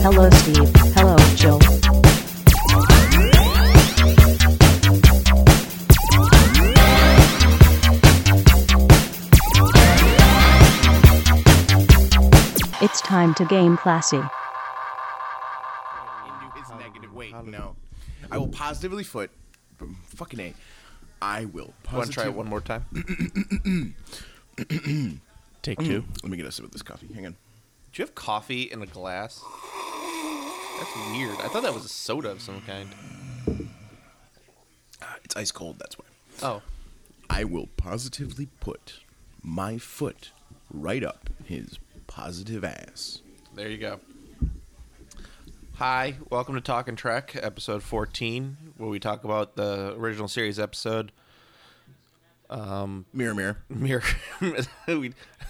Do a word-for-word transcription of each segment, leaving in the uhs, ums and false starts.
Hello Steve. Hello Jill. It's time to game classy. Into his negative weight. No. I will positively foot. Fucking A. I will positively. Want to try it one more time? Take two. Let me get a sip of this coffee. Hang on. Do you have coffee in a glass? That's weird. I thought that was a soda of some kind. Uh, it's ice cold, that's why. Oh. I will positively put my foot right up his positive ass. There you go. Hi, welcome to Talkin' Trek, episode fourteen, where we talk about the original series episode. Um, Mirror, mirror. Mirror. we,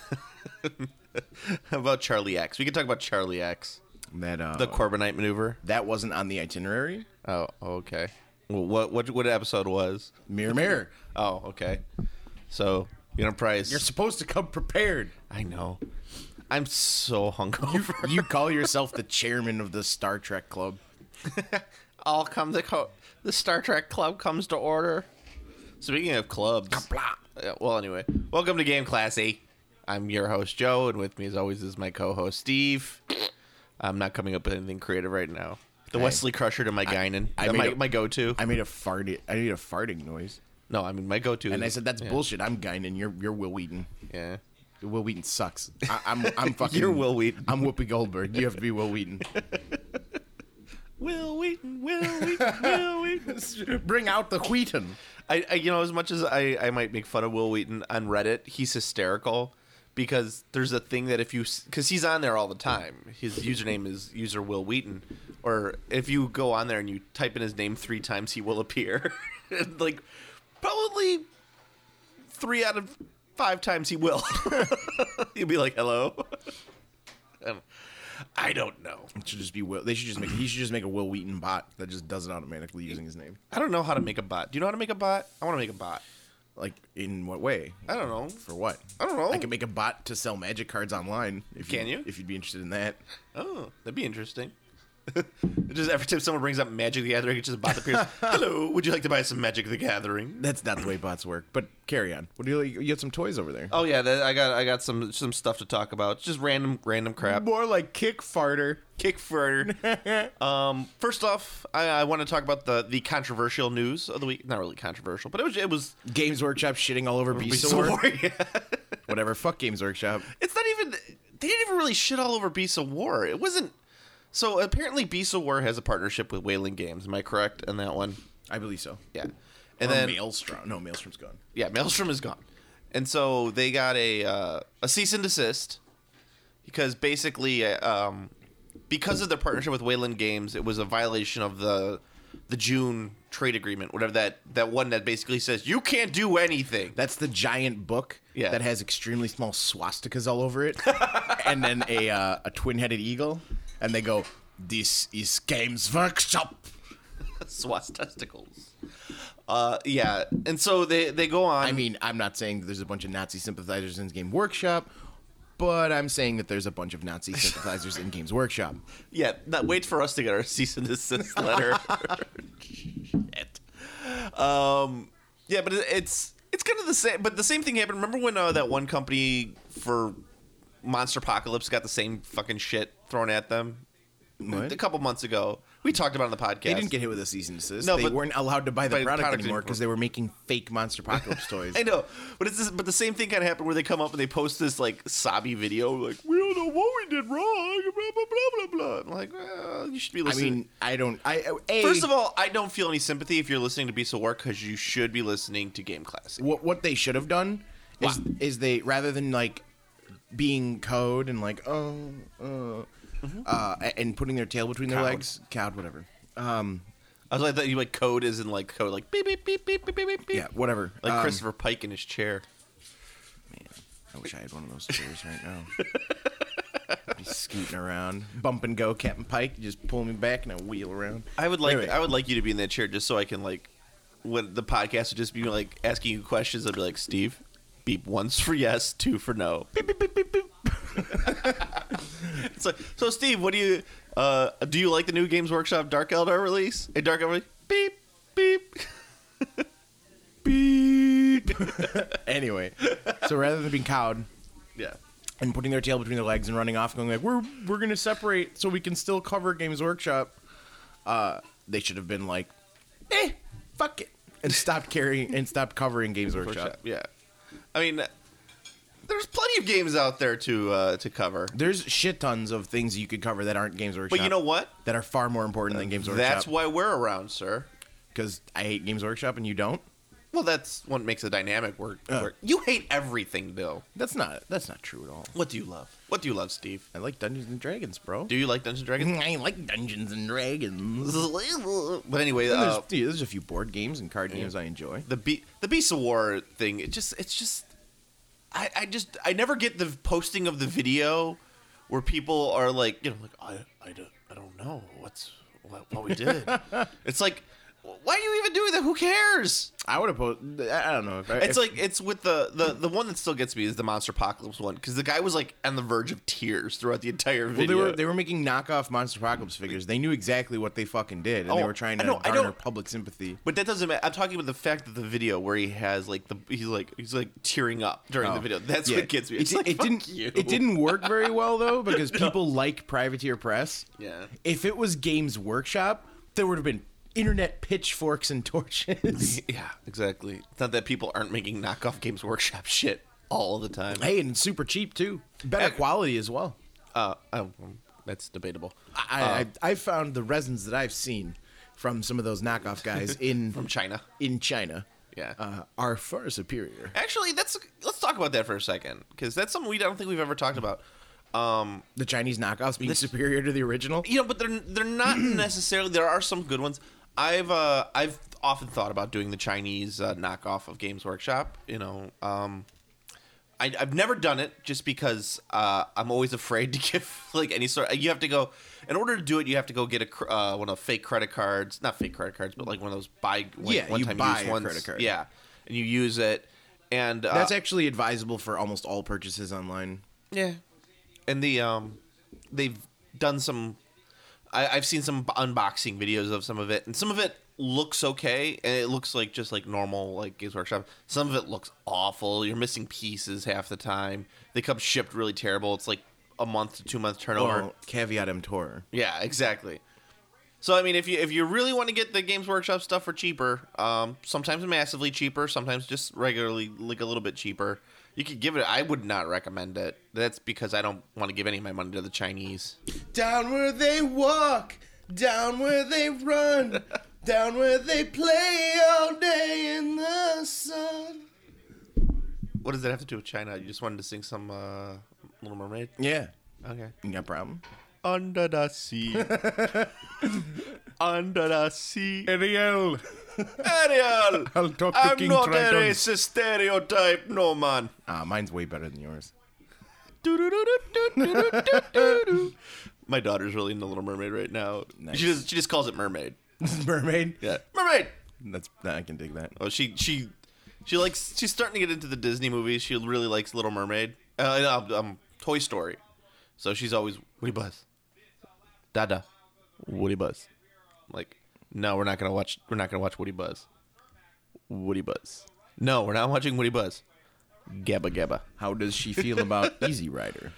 How about Charlie X? We can talk about Charlie X. That uh, The Corbinite maneuver. That wasn't on the itinerary. Oh, okay. Well, what what what episode was? Mirror, mirror. Oh, okay. So, Enterprise. You're supposed to come prepared. I know. I'm so hungover. You call yourself the chairman of the Star Trek Club. All come the co- the Star Trek Club comes to order. Speaking of clubs, uh, well, anyway, welcome to Game Classy. I'm your host Joe, and with me, as always, is my co-host Steve. I'm not coming up with anything creative right now. The Hey. Wesley Crusher to my Guinan. I That made my, a- my go-to. I made a fart. I made a farting noise, no, I mean my go-to. and I is- said that's yeah. bullshit. I'm Guinan. You're you're Will Wheaton. Yeah. Will Wheaton sucks. I, I'm I'm fucking. You're Will Wheaton. I'm Whoopi Goldberg. You have to be Will Wheaton. Will Wheaton, Will Wheaton, Will Wheaton. Bring out the Wheaton. I, I, you know, as much as I, I might make fun of Will Wheaton on Reddit, he's hysterical because there's a thing that if you, because he's on there all the time. His username is user Will Wheaton, or if you go on there and you type in his name three times, he will appear. And like, probably three out of five times he will. He'll be like, "Hello." Um, I don't know. It should just be Will. They should just make. He should just make a Will Wheaton bot that just does it automatically using his name. I don't know how to make a bot. Do you know how to make a bot? I want to make a bot. Like in what way? I don't know. For what? I don't know. I can make a bot to sell magic cards online. If Can you? If you'd be interested in that. Oh, that'd be interesting. Just every time someone brings up Magic the Gathering, it's just a bot that appears. Hello, would you like to buy some Magic the Gathering? That's not the way bots work. But carry on. What do you? You got some toys over there. Oh yeah, that, I got I got some some stuff to talk about. Just random random crap. More like kick farter. Kick further. um, first off, I, I want to talk about the the controversial news of the week. Not really controversial, but it was it was Games Workshop shitting all over Beast of War. War. Yeah. Whatever. Fuck Games Workshop. It's not even. They didn't even really shit all over Beast of War. It wasn't. So apparently, Beast of War has a partnership with Wayland Games. Am I correct on that one? I believe so. Yeah. And And or then Maelstrom. No, Maelstrom's gone. yeah, Maelstrom is gone, and so they got a uh, a cease and desist because basically, uh, um, because of their partnership with Wayland Games, it was a violation of the the June trade agreement, whatever that that one that basically says you can't do anything. That's the giant book Yeah. that has extremely small swastikas all over it, and then a uh, a twin-headed eagle, and they go, "This is Games Workshop." Swat's testicles. Uh, yeah, and so they they go on. I mean, I'm not saying that there's a bunch of Nazi sympathizers in Game Workshop, but I'm saying that there's a bunch of Nazi sympathizers in Games Workshop. yeah, not, wait for us to get our cease and desist letter. Shit. Um, yeah, but it, it's it's kind of the same. But the same thing happened. Remember when uh, that one company for Monster Apocalypse got the same fucking shit thrown at them What? a couple months ago? We talked about it on the podcast. They didn't get hit with a cease and desist. No, they but- weren't allowed to buy the buy the product, product anymore anymore. because they were making fake Monster Apocalypse toys. I know, but it's this, but the same thing kind of happened where they come up and they post this like sobby video, like we don't know what we did wrong, blah blah blah blah blah. I'm like, well, you should be I listening. mean, I don't. I a, First of all, I don't feel any sympathy if you're listening to Beast of War because you should be listening to Game Classic. what what they should have done is What? is they rather than like being code and like oh uh, uh and putting their tail between their Cowed. legs, cowed, whatever. Um, I was like that. You like code is in like code like beep beep beep beep beep beep beep. yeah, whatever. Like Um, Christopher Pike in his chair. Man, I wish I had one of those chairs right now. Be scooting around, bump and go, Captain Pike. You just pull me back and I wheel around. I would like Anyway. I would like you to be in that chair just so I can like when the podcast would just be like asking you questions. I'd be like, Steve, beep once for yes, two for no. Beep beep beep beep beep. It's like, so Steve, what do you uh, do? You like the new Games Workshop Dark Eldar release? A Dark Eldar beep beep Beep. Anyway, so rather than being cowed yeah. and putting their tail between their legs and running off, going like, "We're we're gonna separate so we can still cover Games Workshop," uh, they should have been like, "Eh, fuck it," and stopped carrying and stopped covering Games Workshop. Workshop. Yeah. I mean, there's plenty of games out there to uh, to cover. There's shit tons of things you could cover that aren't Games Workshop. But you know what? That are far more important than Games Workshop. That's why we're around, sir. Because I hate Games Workshop and you don't. Well, that's what makes a dynamic work. Uh. work. You hate everything, Bill. That's not that's not true at all. What do you love? What do you love, Steve? I like Dungeons and Dragons, bro. Do you like Dungeons and Dragons? I like Dungeons and Dragons. But anyway, There's, uh, dude, there's a few board games and card games I enjoy. the Be- the Beasts of War thing. It just it's just I, I just I never get the posting of the video where people are like, you know, like I I don't I don't know what's what, what we did. It's like, why are you even doing that? Who cares? I would have posted. I don't know. If I, It's if, like it's with the, the the one that still gets me is the Monster Apocalypse one, because the guy was like on the verge of tears throughout the entire well, video. they were they were making knockoff Monster Apocalypse figures. They knew exactly what they fucking did, and Oh, they were trying to I know, I garner don't- public sympathy. But that doesn't matter. I'm talking about the fact that the video where he has like the he's like he's like tearing up during the Oh. video. That's Yeah. what gets me. It, It's di- like, it fuck didn't. you. It didn't work very well though because people like Privateer Press. Yeah. If it was Games Workshop, there would have been internet pitchforks and torches. Yeah, exactly. It's not that people aren't making knockoff Games Workshop shit all the time. Hey, and super cheap too. Better Yeah. quality as well. Uh, oh, that's debatable. I, Uh, I I found the resins that I've seen from some of those knockoff guys in from China. in China, Yeah. uh, are far superior. Actually, that's let's talk about that for a second, because that's something we don't think we've ever talked about. Um, The Chinese knockoffs being superior to the original. you know, but they're they're not necessarily. There are some good ones. I've uh, I've often thought about doing the Chinese uh, knockoff of Games Workshop. You know, um, I, I've never done it just because uh, I'm always afraid to give like any sort. You have to go in order to do it. You have to go get a cr- uh, one of fake credit cards, not fake credit cards, but like one of those buy like, Yeah, one you time buy use a ones. credit card. Yeah, and you use it, and uh, That's actually advisable for almost all purchases online. yeah, and the um, they've done some. I, I've seen some unboxing videos of some of it, and some of it looks okay, and it looks like just like normal like Games Workshop. Some of it looks awful. You're missing pieces half the time. They come shipped really terrible. It's like a month to two month turnover. Well, caveat emptor. Yeah, exactly. So I mean, if you if you really want to get the Games Workshop stuff for cheaper, um, sometimes massively cheaper, sometimes just regularly like a little bit cheaper. You could give it. I would not recommend it. That's because I don't want to give any of my money to the Chinese. Down where they walk, down where they run, down where they play all day in the sun. What does that have to do with China? You just wanted to sing some uh, Little Mermaid? Yeah. Okay. You got a problem? Under the sea. Under the sea. Ariel. Ariel! I'll talk to I'm King not a Triton. racist stereotype, no man. Ah, mine's way better than yours. My daughter's really into Little Mermaid right now. Nice. She just she just calls it Mermaid. Mermaid? Yeah, Mermaid. That's I can dig that. Oh, she she she likes. She's starting to get into the Disney movies. She really likes Little Mermaid. Uh, um, Toy Story. So she's always Woody Buzz. Dada, Woody Buzz. Like, no, we're not gonna watch. We're not gonna watch Woody Buzz. Woody Buzz. No, we're not watching Woody Buzz. Gabba Gabba. How does she feel about Easy Rider?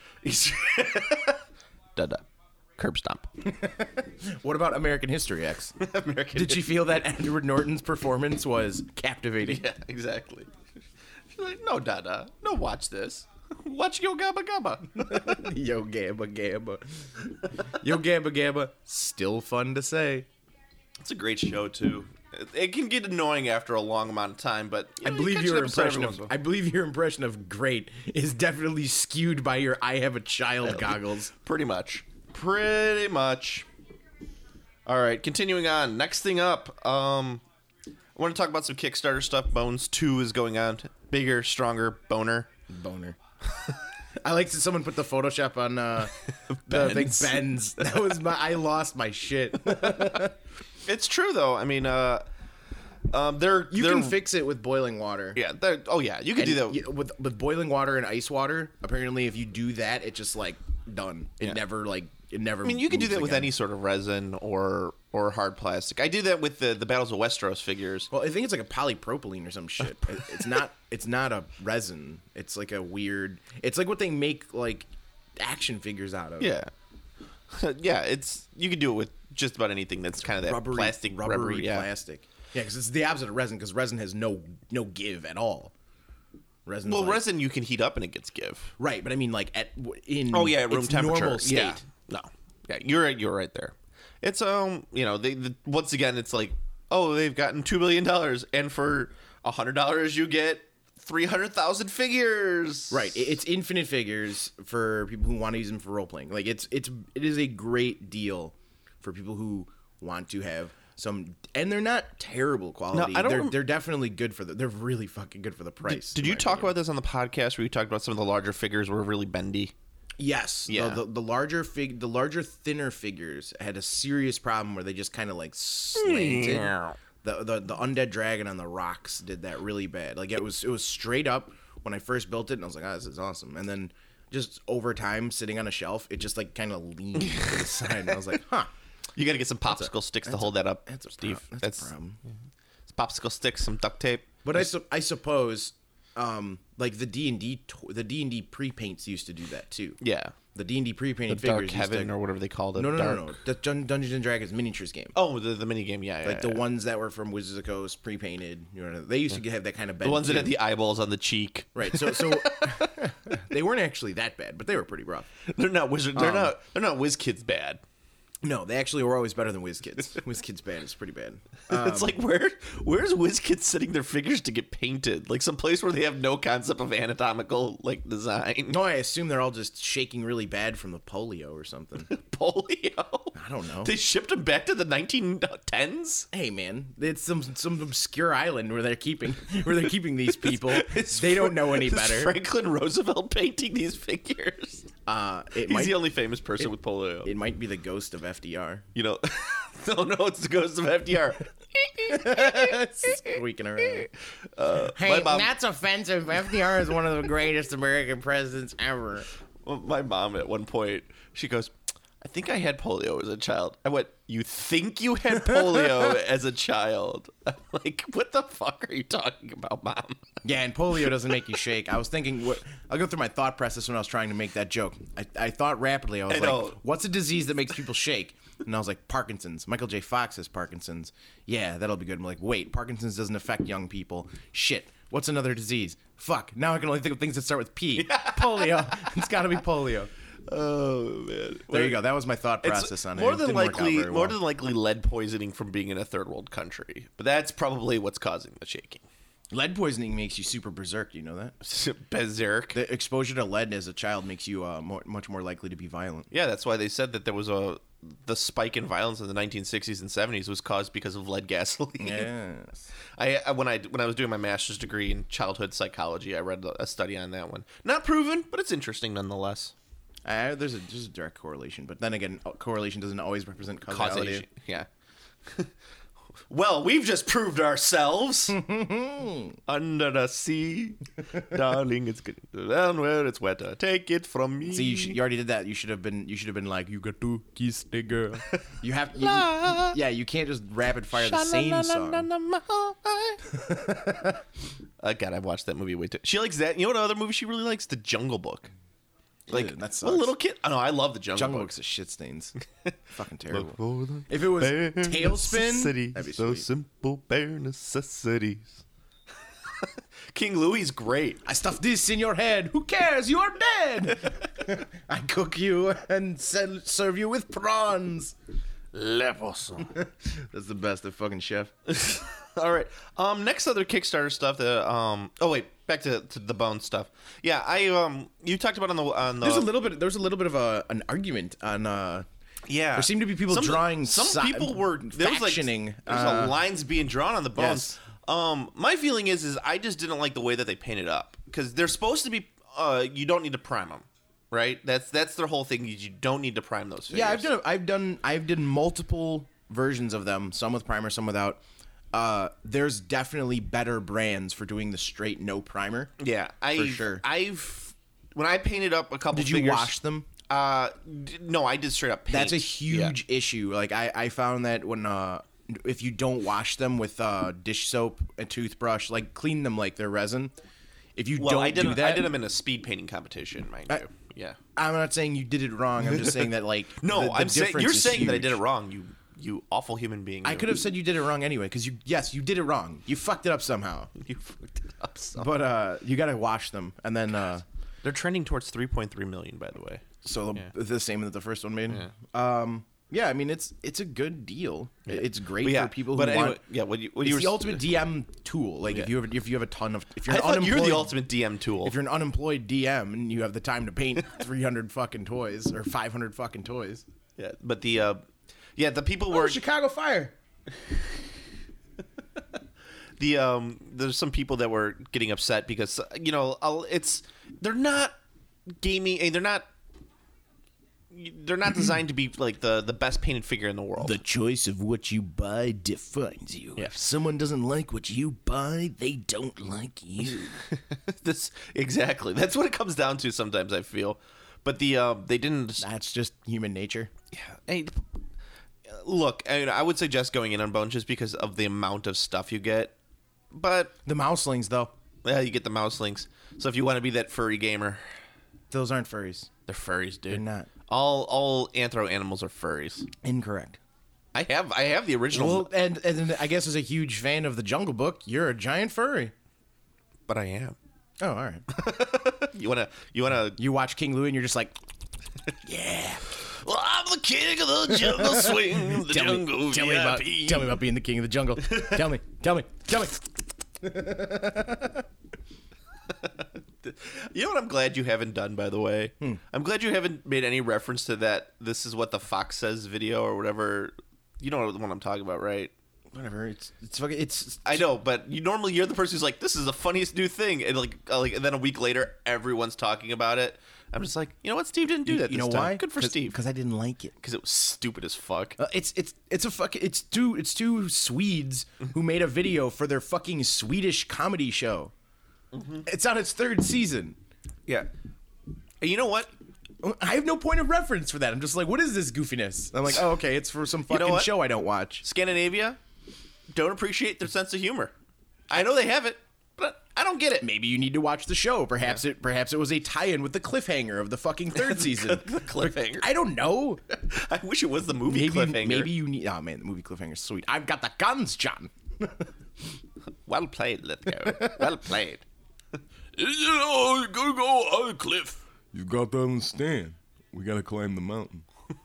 Dada. Curb Stomp. What about American History X? American. Did she feel that Edward Norton's performance was captivating? Yeah, exactly. She's like, no, Dada. No, watch this. Watch Yo Gabba Gabba. Yo Gabba Gabba. Yo Gabba Gabba. Still fun to say. It's a great show too. It, it can get annoying after a long amount of time, but you I know, believe catch your an episode impression every of once in a I believe your impression of great is definitely skewed by your I have a child goggles. while. Pretty much. Pretty much. All right, continuing on. Next thing up, um, I want to talk about some Kickstarter stuff. Bones two is going on. Bigger, stronger, boner. Boner. I like that someone put the Photoshop on uh, the thing Ben's. Ben's. That was my. I lost my shit. It's true though. I mean, uh, Um, they're You they're, can fix it with boiling water. Yeah. they're- Oh yeah, you can do And that. y- with with boiling water and ice water. Apparently, if you do that, it just like done. It Yeah. never like it never. I mean, you can do moves that with again. any sort of resin or or hard plastic. I do that with the the Battles of Westeros figures. Well, I think it's like a polypropylene or some shit. It- it's not. It's not a resin. It's like a weird. It's like what they make like action figures out of. Yeah. Yeah, it's you can do it with just about anything that's kind of that rubbery, plastic rubbery, rubbery, yeah. plastic. Yeah, because it's the opposite of resin. Because resin has no no give at all. Resin. Well, like, resin you can heat up and it gets give. right? But I mean, like at in Oh yeah, at room its temperature. normal state. Yeah. No. Yeah, you're right. You're right there. It's um, you know, they the, once again, it's like, oh, they've gotten two billion dollars, and for a hundred dollars, you get three hundred thousand figures. Right. It- It's infinite figures for people who want to use them for role playing. Like it's it's it is a great deal for people who want to have some, and they're not terrible quality. I don't they're rem- they're definitely good for the. They're really fucking good for the price. Did in you my talk opinion. about this on the podcast where you talked about some of the larger figures were really bendy? Yes. Yeah. The, the, the larger fig, the larger thinner figures had a serious problem where they just kind of like slanted. Yeah. The, the the undead dragon on the rocks did that really bad. Like it was it was straight up when I first built it, and I was like, oh, this is awesome. And then just over time, sitting on a shelf, it just like kind of leaned to the side, and I was like, huh. You got to get some popsicle sticks to hold that up, That's a Steve. Pro- that's, a problem. it's popsicle sticks, some duct tape. But I, su- I suppose, um, like the D and D to- the D and D pre paints used to do that too. Yeah, The D and D pre the painted Dark figures. Heaven used to, or whatever they called it. no, no, Dark... no, no, the Dun- Dungeons and Dragons miniatures game. Oh, the, the mini game. Yeah, yeah Like the yeah. ones that were from Wizards of the Coast pre painted. You know, they used to have that kind of bend the ones that too. had the eyeballs on the cheek. Right. So so they weren't actually that bad, but they were pretty rough. They're not wizard. They're Um, not. They're not whiz kids bad. No, they actually were always better than WizKids. WizKids bad is pretty bad. it's like where where's WizKids setting their figures to get painted? Like some place where they have no concept of anatomical like design. No, I assume they're all just shaking really bad from the polio or something. Polio. I don't know. They shipped them back to the nineteen tens. Hey man, it's some some obscure island where they're keeping where they're keeping these people. Is They don't Fra- know any is better. Franklin Roosevelt painting these figures. Uh, it He's might the only famous person with polio. it might be the ghost of F D R you know, no, no, it's the ghost of F D R. squeaking around. Uh, Hey, my mom, that's offensive. F D R is one of the greatest American presidents ever. well, my mom at one point, she goes, I think I had polio as a child. I went, you think you had polio as a child? I'm like, what the fuck are you talking about, Mom? Yeah, and polio doesn't make you shake. I was thinking, what? I'll go through my thought process when I was trying to make that joke. I, I thought rapidly. I was I like, know. what's a disease that makes people shake? And I was like, Parkinson's. Michael J. Fox has Parkinson's. Yeah, that'll be good. I'm like, wait, Parkinson's doesn't affect young people. Shit. What's another disease? Fuck. Now I can only think of things that start with P. Polio. It's got to be polio. Oh man, There you go. That was my thought It's process on it. more It than didn't work out likely, very more well. than likely, lead poisoning from being in a third world country. But that's probably what's causing the shaking. Lead poisoning makes you super berserk. You know that? Berserk. The exposure to lead as a child makes you uh, more, much more likely to be violent. Yeah, that's why they said that there was a the spike in violence in the nineteen sixties and seventies was caused because of lead gasoline. Yes. I, I when I when I was doing my master's degree in childhood psychology, I read a study on that one. Not proven, but it's interesting nonetheless. Uh, there's a there's a direct correlation, but then again, uh, correlation doesn't always represent causality. Causation. Yeah. Well, we've just proved ourselves. Under the sea, darling, it's getting down where it's wetter. Take it from me. See, you, should, you already did that. You should have been you should have been like, you got to kiss the girl. You have you, you- yeah. You can't just rapid fire the same song. Uh, God, I've watched that movie way too. She likes that. You know what other movie she really likes? The Jungle Book. Like Ew, that a sucks. little kid. Oh, no, I love the Jungle, Jungle Book. Book's a shit stains. Fucking terrible. If it was Tailspin, that'd be so sweet. simple, bare necessities. King Louis great. I stuffed this in your head. Who cares? You are dead. I cook you and sell, serve you with prawns. Leposo. That's the best of fucking chef. All right. Um. Next other Kickstarter stuff. That um. Oh wait. Back to, to the bone stuff. Yeah. I um. You talked about on the on the. There's a little bit. There's a little bit of a an argument on. uh Yeah. There seemed to be people some, drawing. Some si- people were there was like factioning. there's uh, a lines being drawn on the bones. Yes. Um. My feeling is is I just didn't like the way that they painted up because they're supposed to be. Uh. You don't need to prime them. Right. That's that's their whole thing. Is you don't need to prime those figures. Yeah, I've done. I've done. I've done multiple versions of them. Some with primer, some without. uh, there's definitely better brands for doing the straight no primer. Yeah, I sure. I've when I painted up a couple. Did you figures, wash them? Uh, d- no, I did straight up paint. That's a huge Yeah. issue. Like I, I found that when uh, if you don't wash them with uh, dish soap, a toothbrush, like clean them like they're resin. If you Well, don't I did. do that, I did them in a speed painting competition, mind I- you. Yeah. I'm not saying you did it wrong. I'm just saying that like No, the, the I'm saying difference you're is saying that I did it huge. wrong. You you awful human being. I you. could have said you did it wrong anyway, because you yes you did it wrong. You fucked it up somehow. You fucked it up. So. But uh, you gotta wash them, and then uh, They're trending towards three point three million, by the way. so the, Yeah. the same that the first one made. Yeah. Um, yeah, I mean it's it's a good deal. It's great But yeah, for people who but anyway, want. yeah, what you what It's you were the ultimate D M tool. Like if Yeah. you have if you have a ton of if you're I an thought unemployed, you're the ultimate D M tool. if you're an unemployed D M and you have the time to paint three hundred fucking toys or five hundred fucking toys. yeah, but the uh, yeah, the people were Chicago Fire. the um. There's some people that were getting upset because you know I'll, it's they're not gaming. eh, They're not. They're not designed to be like the the best painted figure in the world. The choice of what you buy defines you. Yeah. If someone doesn't like what you buy, they don't like you. this exactly. That's what it comes down to sometimes. I feel, but the uh, they didn't. That's just human nature. Yeah. Hey, look, I, mean, I would suggest going in on Bones just because of the amount of stuff you get. But The mouselings, though, yeah, you get the mouse links. So if you want to be that furry gamer, those aren't furries. they're furries, dude. They're not. All all anthro animals are furries. Incorrect. I have I have the original, Well, and and I guess as a huge fan of the Jungle Book, you're a giant furry. but I am. Oh, all right. You wanna you wanna? You watch King Louie and you're just like, yeah. Well, I'm the king of the jungle swing, the Tell jungle me, tell me about, V I P. tell me about being the king of the jungle. tell me, tell me, tell me. You know what I'm glad you haven't done, by the way? Hmm. I'm glad you haven't made any reference to that This Is What the Fox Says video or whatever. You know what I'm talking about, right? Whatever. It's it's fucking it's. I know, but you normally you're the person who's like, this is the funniest new thing. And like, uh, like and then a week later, everyone's talking about it. I'm just like, you know what? Steve didn't do that You this know time. why? Good for Steve. Because I didn't like it. Because it was stupid as fuck. Uh, it's it's it's a fucking it's two it's two Swedes who made a video for their fucking Swedish comedy show. Mm-hmm. It's on its third season. Yeah. And you know what? I have no point of reference for that. I'm just like, what is this goofiness? I'm like, oh, okay, it's for some know fucking what? show I don't watch. Scandinavia don't appreciate their sense of humor. I know they have it, but I don't get it. Maybe you need to watch the show. Perhaps it perhaps it was a tie-in with the cliffhanger of the fucking third season. The cliffhanger. I don't know. I wish it was the movie Maybe cliffhanger. maybe you need. Oh man, the movie cliffhanger's sweet. I've got the guns, John. Well played, Lithgow. Well played. You know, you gotta go on a cliff. You got to understand. We got to climb the mountain.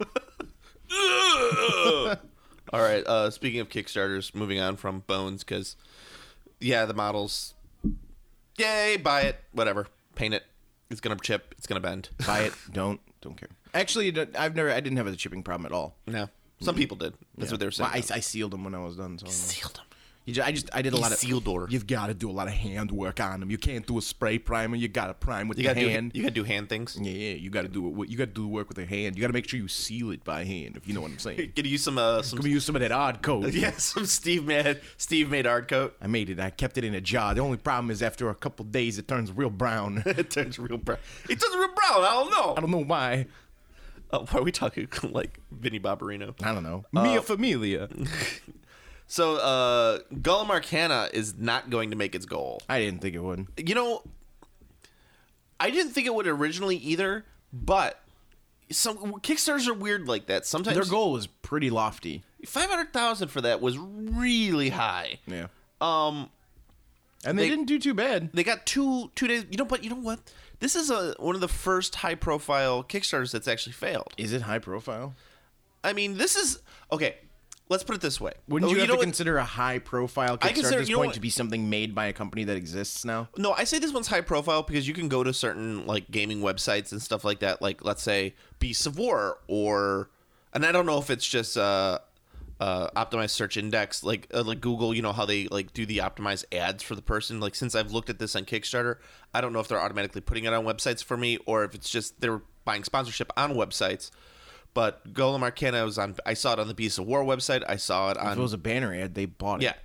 All right. Uh, speaking of Kickstarters, moving on from Bones, because yeah, the models. Yay! Buy it. Whatever. Paint it. It's gonna chip. It's gonna bend. Buy it. Don't don't care. Actually, it- I've never. I didn't have a chipping problem at all. No. Some people did. That's what they were saying. Well, I, I sealed them when I was done. So I don't know. sealed them. You just, I just I did a lot of sealed door. You've got to do a lot of hand work on them. You can't do a spray primer. You got to prime with You the gotta hand. do. You gotta do hand things. yeah, yeah. You got to do it. You got to do the work with the hand. You got to make sure you seal it by hand. If you know what I'm saying. Gonna use some. Uh, some Let me use some of that odd code. yeah, some Steve made. Steve made art coat. I made it. I kept it in a jar. The only problem is after a couple days, it turns real brown. It turns real brown. It turns real brown. I don't know. I don't know why. Oh, why are we talking like Vinny Barbarino? I don't know. Mia Familia. So, uh, Gollum Arcana is not going to make its goal. I didn't think it would. You know, I didn't think it would originally either, but some Kickstarters are weird like that. Sometimes Their goal was pretty lofty. five hundred thousand for that was really high. Yeah. Um, And they, They- didn't do too bad. they got two two days. You know, but you know what? This is a one of the first high profile Kickstarters that's actually failed. Is it high profile? I mean, this is okay. Let's put it this way. Wouldn't Oh, you, have know to what? consider a high profile I Kickstarter consider- at this you know point what? to be something made by a company that exists now? No, I say this one's high profile because you can go to certain like gaming websites and stuff like that. Like, let's say Beasts of War, or and I don't know if it's just uh, uh, optimized search index, like uh, like Google. You know how they like do the optimized ads for the person. Like, since I've looked at this on Kickstarter, I don't know if they're automatically putting it on websites for me or if it's just they're buying sponsorship on websites. But Golem Arcana was on. I saw it on the Beasts of War website. I saw it If on. it was a banner ad, they bought it. Yeah.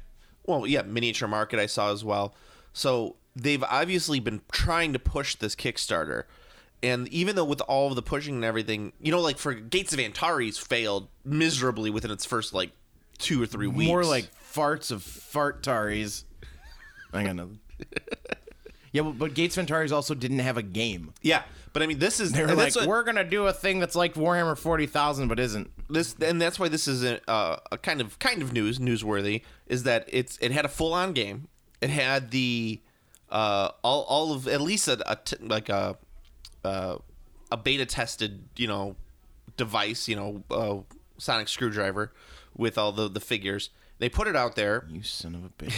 well, yeah, Miniature Market I saw as well. So they've obviously been trying to push this Kickstarter. And even though with all of the pushing and everything, you know, like for Gates of Antares failed miserably within its first like two or three weeks. More like farts of fart-taries. I got nothing. Yeah, but, but Gates of Antares also didn't have a game. Yeah, but I mean, this is They were and like, that's what- we're going to do a thing that's like Warhammer forty thousand, but isn't. this, and that's why this is a, uh, a kind of kind of news newsworthy is that it's it had a full on game. It had the uh, all all of at least a, a t- like a uh, a beta tested you know device you know uh, sonic screwdriver with all the the figures. They put it out there. You son of a bitch.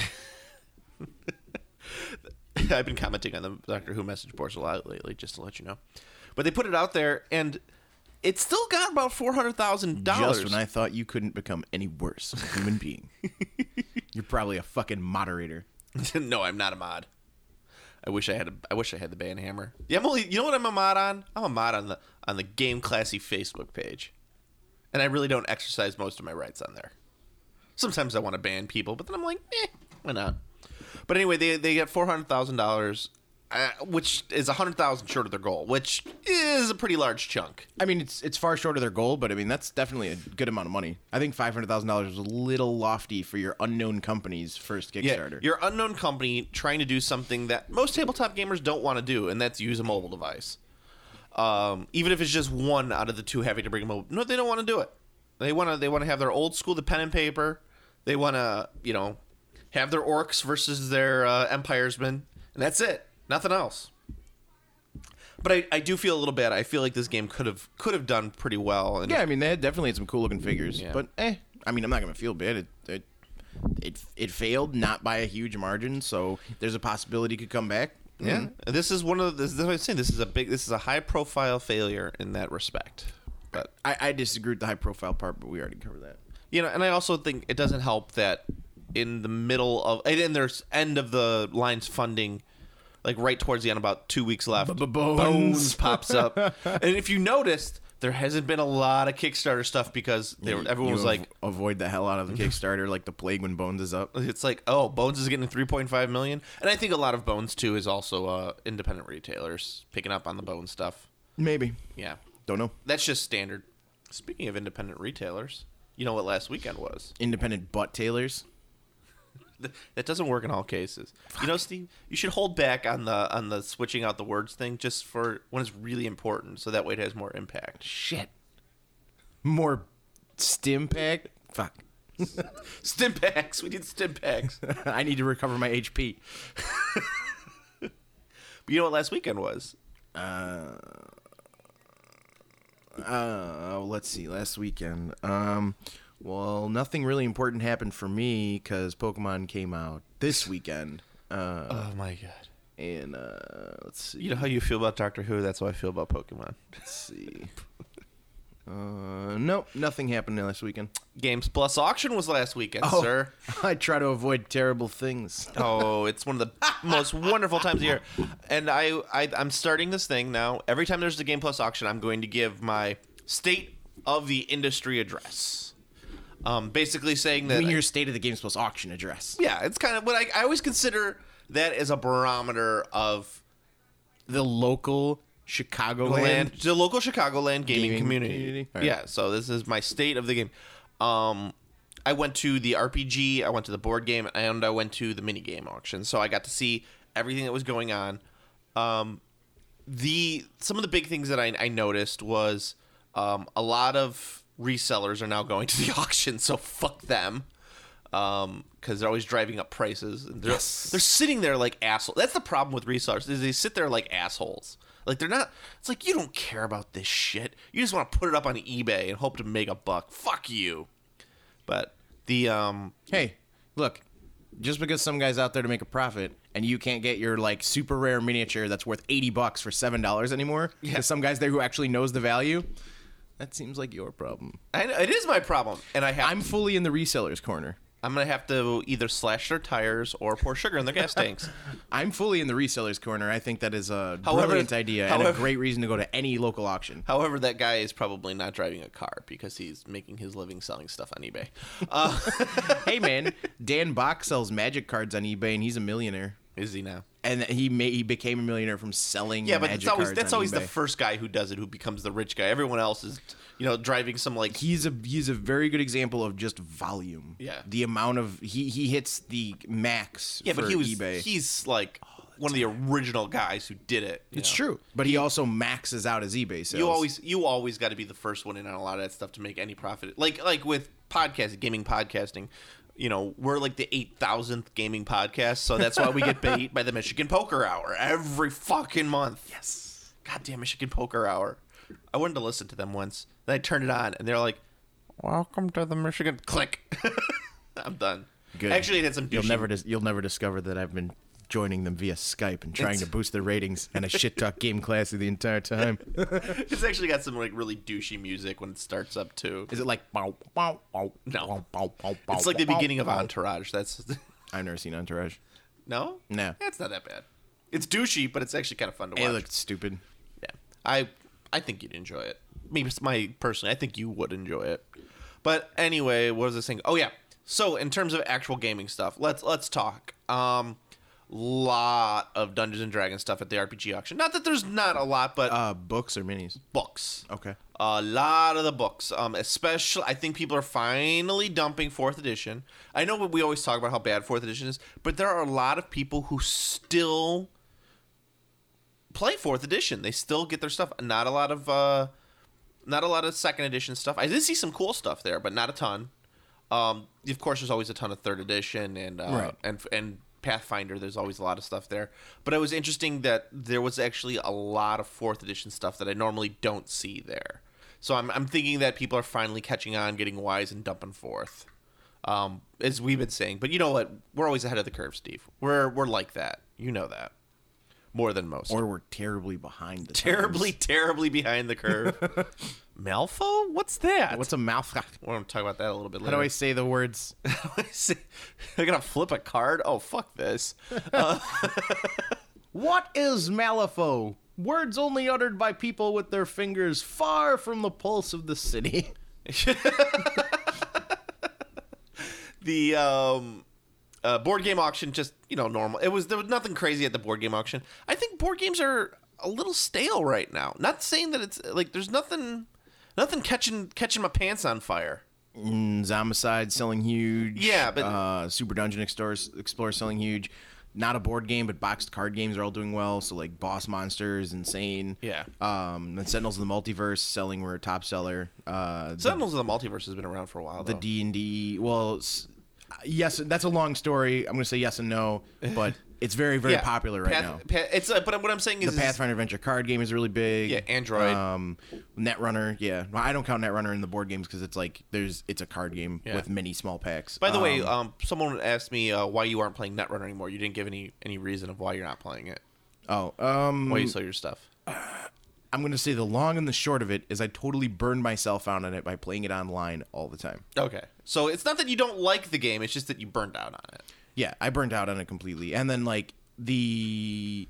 I've been commenting on the Doctor Who message boards a lot lately, just to let you know. But they put it out there, and it still got about four hundred thousand dollars. Just when I thought you couldn't become any worse of a human being. You're probably a fucking moderator. No, I'm not a mod. I wish I had. A, I wish I had the band hammer. Yeah, I'm only. You know what I'm a mod on? I'm a mod on the on the Game Classy Facebook page, and I really don't exercise most of my rights on there. Sometimes I want to ban people, but then I'm like, eh, why not? But anyway, they they get four hundred thousand uh, dollars, which is a hundred thousand short of their goal, which is a pretty large chunk. I mean, it's it's far short of their goal, but I mean that's definitely a good amount of money. I think five hundred thousand dollars is a little lofty for your unknown company's first Kickstarter. Yeah, your unknown company trying to do something that most tabletop gamers don't want to do, and that's use a mobile device. Um, even if it's just one out of the two having to bring a mobile, no, they don't want to do it. They want to they want to have their old school, the pen and paper. They want to you know have their orcs versus their uh, empiresmen, and that's it. Nothing else. But I, I do feel a little bad. I feel like this game could have could have done pretty well. And Yeah, I mean, they had definitely had some cool looking figures, Yeah. but eh, I mean, I'm not gonna feel bad. It, it it it failed, not by a huge margin, so there's a possibility it could come back. yeah, Mm. this is one of the, this is what I'm saying. This is a big. This is a high profile failure in that respect. But I, I disagree with the high profile part, but we already covered that. you know, and I also think it doesn't help that in the middle of and in their end of the line's funding, like right towards the end, about two weeks left, B-b-bones. Bones pops up. And if you noticed, there hasn't been a lot of Kickstarter stuff because they were, everyone You was like, av- avoid the hell out of the Kickstarter like the plague when Bones is up. it's like, oh, Bones is getting three point five million, and I think a lot of Bones too is also uh, independent retailers picking up on the Bones stuff. Maybe. Yeah, Don't know. that's just standard. Speaking of independent retailers, you know what last weekend was? Independent butt tailors. Th- That doesn't work in all cases. You know, Steve, you should hold back on the on the switching out the words thing just for when it's really important, so that way it has more impact. Shit. More stim pack. Fuck. Stim packs. We need stim packs. But I need to recover my H P. you know what last weekend was? Uh, let's see. Last weekend. Um, well, nothing really important happened for me because Pokemon came out this weekend. Uh, Oh my god. and uh, let's see. You know how you feel about Doctor Who? That's how I feel about Pokemon. Let's see. Uh, nope, nothing happened last weekend. Games Plus auction was last weekend, Oh. sir. I try to avoid terrible things. Oh, it's one of the most wonderful times of year. And I, I, I'm starting this thing now. Every time there's a Game Plus auction, I'm going to give my state of the industry address. Um, basically saying I that... mean, your State of the Games Plus auction address. yeah, it's kind of what I, I always consider that as a barometer of The local Chicagoland. land, the local Chicagoland gaming, Gaming community. community? All right. Yeah, so this is my state of the game. Um, I went to the R P G, I went to the board game, and I went to the mini game auction. So I got to see everything that was going on. Um, the some of the big things that I, I noticed was um, a lot of resellers are now going to the auction. So fuck them. Um, because they're always driving up prices. And they're, Yes. they're sitting there like assholes. That's the problem with resellers is they sit there like assholes. Like they're not. It's like you don't care about this shit. You just want to put it up on eBay and hope to make a buck. Fuck you. But the um, Hey, look, just because some guy's out there to make a profit and you can't get your like super rare miniature that's worth eighty bucks for seven dollars anymore, Yeah. because some guy's there who actually knows the value, that seems like your problem. I know, it is my problem, and I have. I'm fully in the reseller's corner. I'm gonna have to either slash their tires or pour sugar in their gas tanks. I'm fully in the resellers corner. I think that is a However- brilliant idea and a however- great reason to go to any local auction. However, that guy is probably not driving a car because he's making his living selling stuff on eBay. Uh, Hey man, Dan Bach sells magic cards on eBay and he's a millionaire. is he now? And he made, he became a millionaire from selling Yeah, but magic it's always cards that's on always the eBay. first guy who does it who becomes the rich guy. Everyone else is, you know, driving some like He's a he's a very good example of just volume. Yeah. The amount of he he hits the max yeah, for but he was eBay. he's like one of the original guys who did it. you It's know? true. But he also maxes out his eBay sales. You always you always got to be the first one in on a lot of that stuff to make any profit. Like like with podcasting, gaming podcasting, you know, we're like the eight thousandth gaming podcast, so that's why we get beat by the Michigan Poker Hour every fucking month. Yes. Goddamn Michigan Poker Hour. I wanted to listen to them once. Then I turned it on, and they're like, "Welcome to the Michigan." Click. I'm done. Good. Actually, it had some. You'll douchey- never dis- you'll never discover that I've been joining them via Skype and trying It's- to boost their ratings and I shit talk Game Classy the entire time. It's actually got some like really douchey music when it starts up too. Is it like bow, bow, bow, No. bow, bow, bow, bow, It's like the bow, beginning of bow. Entourage. That's I've never seen Entourage. no, No. it's not that bad. It's douchey, but it's actually kind of fun to It watch. looked stupid. Yeah, I I think you'd enjoy it. Maybe it's my personally, I think you would enjoy it. But anyway, what was I saying? Oh yeah. So in terms of actual gaming stuff, let's let's talk. Um, lot of Dungeons and Dragons stuff at the R P G auction. Not that there's not a lot, but Uh, books or minis? books. Okay. A lot of the books, um, especially I think people are finally dumping fourth edition. I know we always talk about how bad fourth edition is, but there are a lot of people who still play fourth edition. They still get their stuff. Not a lot of, uh, not a lot of second edition stuff. I did see some cool stuff there, but not a ton. Um, of course, there's always a ton of third edition and uh, Right. and and Pathfinder. There's always a lot of stuff there. But it was interesting that there was actually a lot of fourth edition stuff that I normally don't see there. So I'm I'm thinking that people are finally catching on, getting wise, and dumping fourth, um, as we've been saying. But you know what? We're always ahead of the curve, Steve. We're we're like that. You know that more than most. Or we're terribly behind the terribly, times. terribly behind the curve. Malfo? What's that? What's a mouth? How I want to talk about that a little bit later. do I say the words? I gotta flip a card? Oh, fuck this. What is Malifaux? Words only uttered by people with their fingers far from the pulse of the city. The um, uh, board game auction, just, you know, normal. It was, there was nothing crazy at the board game auction. I think board games are a little stale right now. Not saying that it's, like, there's nothing, nothing catching, catching my pants on fire. Mm, Zombicide selling huge. Yeah, but- uh, Super Dungeon Explorer, Explorer selling huge. Not a board game, but boxed card games are all doing well. So like Boss Monsters, Insane. Yeah. Um, and Sentinels of the Multiverse selling were a top seller. Uh, the- Sentinels of the Multiverse has been around for a while, the though. D and D. Well, s- yes, that's a long story. I'm going to say yes and no, but it's very very Yeah, popular right Path- now. Pa- it's, uh, but what I'm saying is, The Pathfinder Adventure card game is really big. Yeah, Android. Um, Netrunner, yeah. Well, I don't count Netrunner in the board games because it's like there's it's a card game Yeah. with many small packs. by the way, Um, um, someone asked me uh, why you aren't playing Netrunner anymore. You didn't give any any reason of why you're not playing it. oh, um, Why you sell your stuff? I'm going to say the long and the short of it is I totally burned myself out on it by playing it online all the time. Okay, so it's not that you don't like the game; it's just that you burned out on it. Yeah, I burned out on it completely. And then like the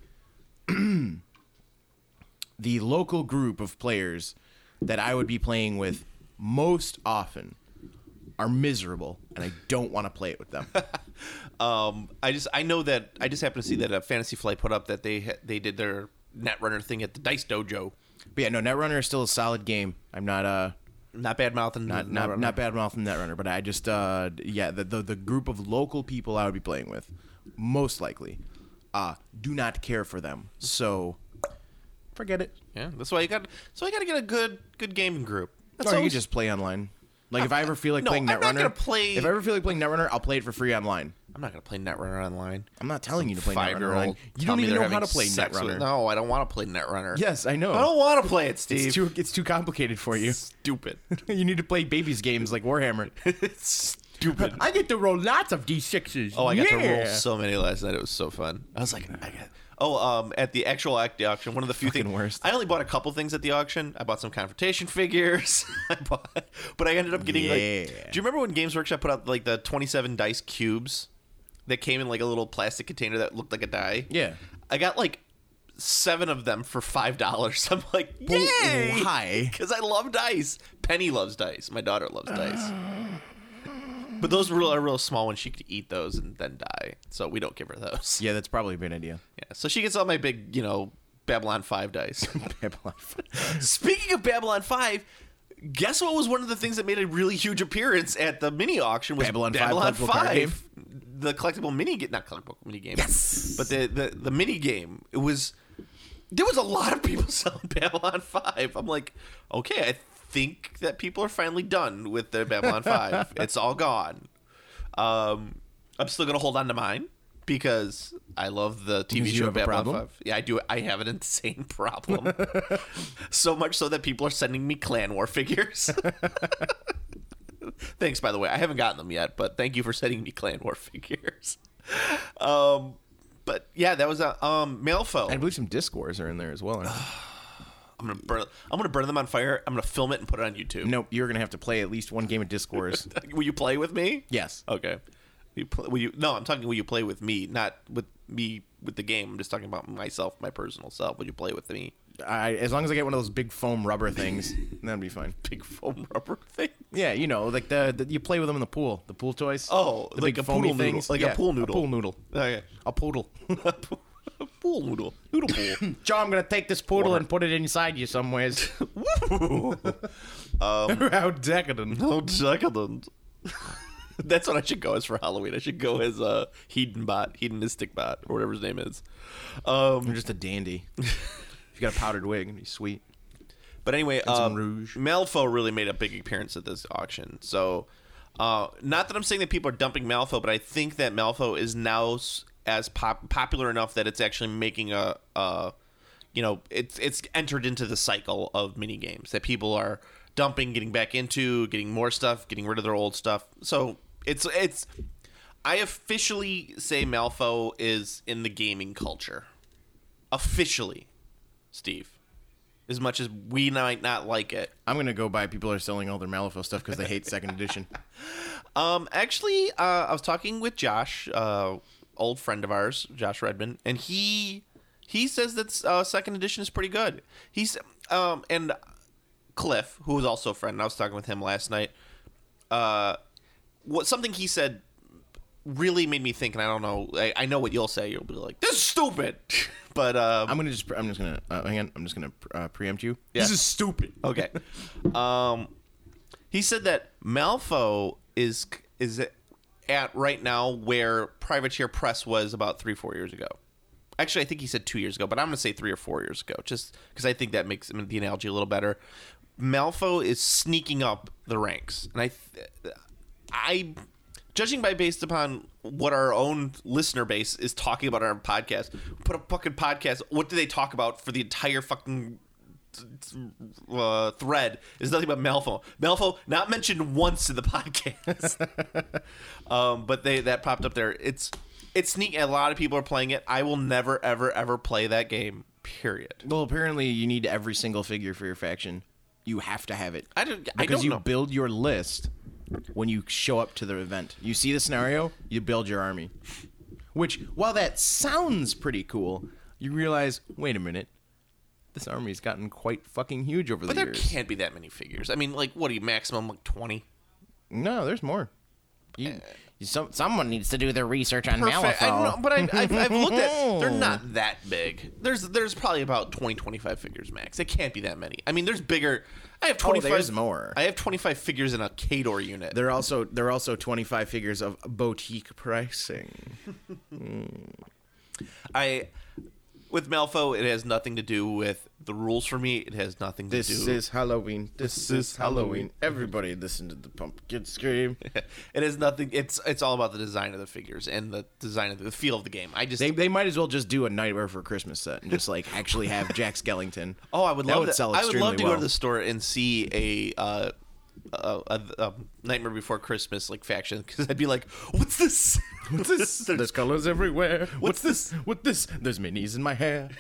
the local group of players that I would be playing with most often are miserable and I don't want to play it with them. Um, I just I know that I just happened to see that uh, Fantasy Flight put up that they ha- they did their Netrunner thing at the Dice Dojo. But yeah, no, Netrunner is still a solid game. I'm not uh Not bad mouthing. not not, not bad mouthing Netrunner, but I just uh yeah, the, the the group of local people I would be playing with most likely uh do not care for them. So forget it. Yeah, that's why you got. So I got to get a good good gaming group. That's Or you always- could just play online. Like if I ever feel like No, playing I'm not Netrunner, gonna play- if I ever feel like playing Netrunner, I'll play it for free online. I'm not gonna play Netrunner online. I'm not telling you to play Netrunner Five-year-old online. You tell don't me even they're know how having to play sex with- Netrunner. No, I don't want to play Netrunner. Yes, I know. I don't want to play it, Steve. It's too it's too complicated for you. Stupid. You need to play babies games like Warhammer. It's stupid. I get to roll lots of d sixes. Oh, I got to roll Yeah. so many last night. It was so fun. I was like, I got. Oh, um, at the actual at the auction, one of the few Fucking things. worst. I only bought a couple things at the auction. I bought some Confrontation figures. I bought, but I ended up getting like. Yeah. Do you remember when Games Workshop put out like the twenty-seven dice cubes that came in like a little plastic container that looked like a die? Yeah. I got like seven of them for five dollars. I'm like, yay! Why? Because I love dice. Penny loves dice. My daughter loves dice. But those real are real small ones. She could eat those and then die. So we don't give her those. Yeah, that's probably a good idea. Yeah. So she gets all my big, you know, Babylon five dice. Babylon. Speaking of Babylon five, guess what was one of the things that made a really huge appearance at the mini auction was Babylon five Babylon collectible card game? The collectible mini game, not collectible mini game. Yes! But the, the, the mini game, it was, there was a lot of people selling Babylon five. I'm like, okay, I think that people are finally done with their Babylon five. It's all gone. Um, I'm still going to hold on to mine because I love the T V Because you show have a Babylon problem? five. Yeah, I do. I have an insane problem. So much so that people are sending me Clan War figures. Thanks, by the way. I haven't gotten them yet, but thank you for sending me Clan War figures. Um, but yeah, that was a um, Malifaux. I believe some Discords are in there as well. I'm gonna burn. I'm gonna burn them on fire. I'm gonna film it and put it on YouTube. Nope, you're gonna have to play at least one game of Discords. Will you play with me? Yes. Okay. Will you, play, will you? No, I'm talking. Will you play with me? Not with me with the game. I'm just talking about myself, my personal self. Will you play with me? I, as long as I get one of those big foam rubber things, that'd be fine. Big foam rubber thing. Yeah, you know, like the, the you play with them in the pool, the pool toys. Oh, the like big a foamy poodle noodle. things, Like a Yeah, pool noodle. A pool noodle. Oh yeah. A poodle. Pool noodle. Noodle pool. Joe, I'm gonna take this poodle Water. and put it inside you somewheres. um, How decadent. How decadent. That's what I should go as for Halloween. I should go as a Hedonbot, Hedonistic Bot, or whatever his name is. Um, You're just a dandy. If you got a powdered wig, it'd be sweet. But anyway, some um, rouge. Malifaux really made a big appearance at this auction. So, uh, not that I'm saying that people are dumping Malifaux, but I think that Malifaux is now s- as pop- popular enough that it's actually making a, a, you know, it's it's entered into the cycle of mini games that people are dumping, getting back into, getting more stuff, getting rid of their old stuff. So it's it's. I officially say Malifaux is in the gaming culture. Officially, Steve. As much as we might not like it. I'm gonna go buy. People are selling all their Malifaux stuff because they hate second edition. Um, actually, uh, I was talking with Josh, uh, old friend of ours, Josh Redman, and he he says that uh, second edition is pretty good. He's um, and Cliff, who was also a friend, and I was talking with him last night. Uh, what something he said really made me think, and I don't know. I, I know what you'll say. You'll be like, "This is stupid," but um, I'm gonna just. I'm just gonna. Uh, hang on. I'm just gonna uh, preempt you. Yeah. This is stupid. Okay. Um, he said that Malifaux is is at right now where Privateer Press was about three, four years ago. Actually, I think he said two years ago, but I'm going to say three or four years ago, just because I think that makes the analogy a little better. Malifaux is sneaking up the ranks, and I, I, judging by based upon what our own listener base is talking about on our podcast, put a fucking podcast. What do they talk about for the entire fucking uh, thread is nothing but Malifaux. Malifaux not mentioned once in the podcast, um, but they that popped up there. It's it's neat. A lot of people are playing it. I will never, ever, ever play that game. Period. Well, apparently you need every single figure for your faction. You have to have it. I don't. I Because don't you know. build your list when you show up to the event. You see the scenario, you build your army. Which, while that sounds pretty cool, you realize, wait a minute, this army's gotten quite fucking huge over But the there years. can't be that many figures. I mean, like, what are you maximum like twenty? No, there's more. You, you- some, someone needs to do their research on Perfect. Malifaux. I know, but I, I've, I've looked at. They're not that big. There's there's probably about twenty, twenty-five figures max. It can't be that many. I mean, there's bigger. I have twenty-five. Oh, there's more. I have twenty-five figures in a Kador unit. There are also there are also twenty-five figures of boutique pricing. I with Malifaux, it has nothing to do with the rules for me. It has nothing to This do. is Halloween. This, This is is Halloween. Halloween. Everybody listen to the pumpkin scream. It has nothing. It's it's all about the design of the figures and the design of the, the feel of the game. I just They they might as well just do a Nightmare for Christmas set and just like actually have Jack Skellington. oh, I would That love would that. sell I would love extremely to go well. to the store and see a uh, a, a, a Nightmare Before Christmas like faction because I'd be like, "What's this? What's this? There's colors everywhere. What's this? What this? There's minis in my hair."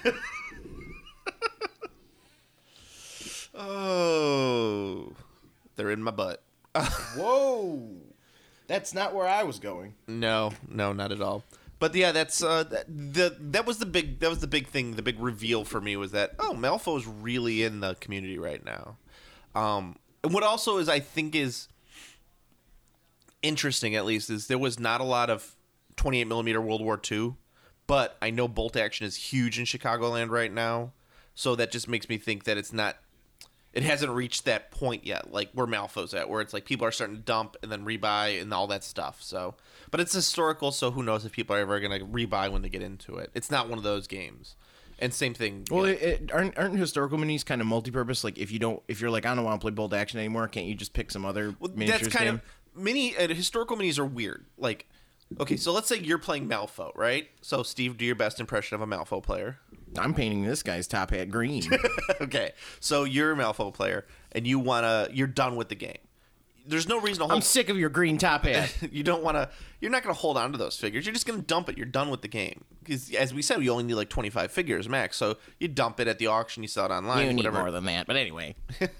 Oh, they're in my butt. Whoa, that's not where I was going. No, no, not at all. But yeah, that's uh, that, the that was the big that was the big thing. The big reveal for me was that oh, Malfo's really in the community right now. Um, and what also is I think is interesting, at least, is there was not a lot of twenty-eight millimeter World War Two, but I know bolt action is huge in Chicagoland right now, so that just makes me think that it's not. It hasn't reached that point yet, like where Malfo's at, where it's like people are starting to dump and then rebuy and all that stuff. So, but it's historical, so who knows if people are ever going to rebuy when they get into it. It's not one of those games. And same thing. Well, you it, it, aren't aren't historical minis kind of multi-purpose? Like if you don't, if you're like I don't want to play bolt action anymore, can't you just pick some other well, miniatures that's kind game? of mini uh, historical minis are weird. Like, okay, so let's say you're playing Malfo, right? So, Steve, do your best impression of a Malfo player. I'm painting this guy's top hat green. Okay, so you're a Malfo player, and you wanna, you're done with the game. There's no reason to hold. I'm sick of your green top hat. You don't want to. You're not going to hold on to those figures. You're just going to dump it. You're done with the game because, as we said, you only need like twenty-five figures max. So you dump it at the auction. You sell it online. You need whatever. more than that, but anyway.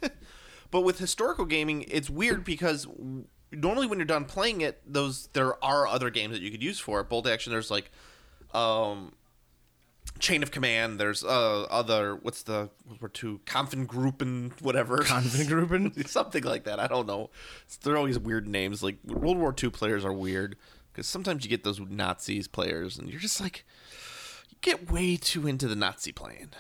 But with historical gaming, it's weird because normally when you're done playing it, those there are other games that you could use for it. Bolt action. There's like, um, Chain of Command. There's uh other what's the World War Two Kampfengruppen whatever Kampfengruppen? something like that. I don't know. They're always weird names. Like World War Two players are weird because sometimes you get those Nazis players and you're just like you get way too into the Nazi playing.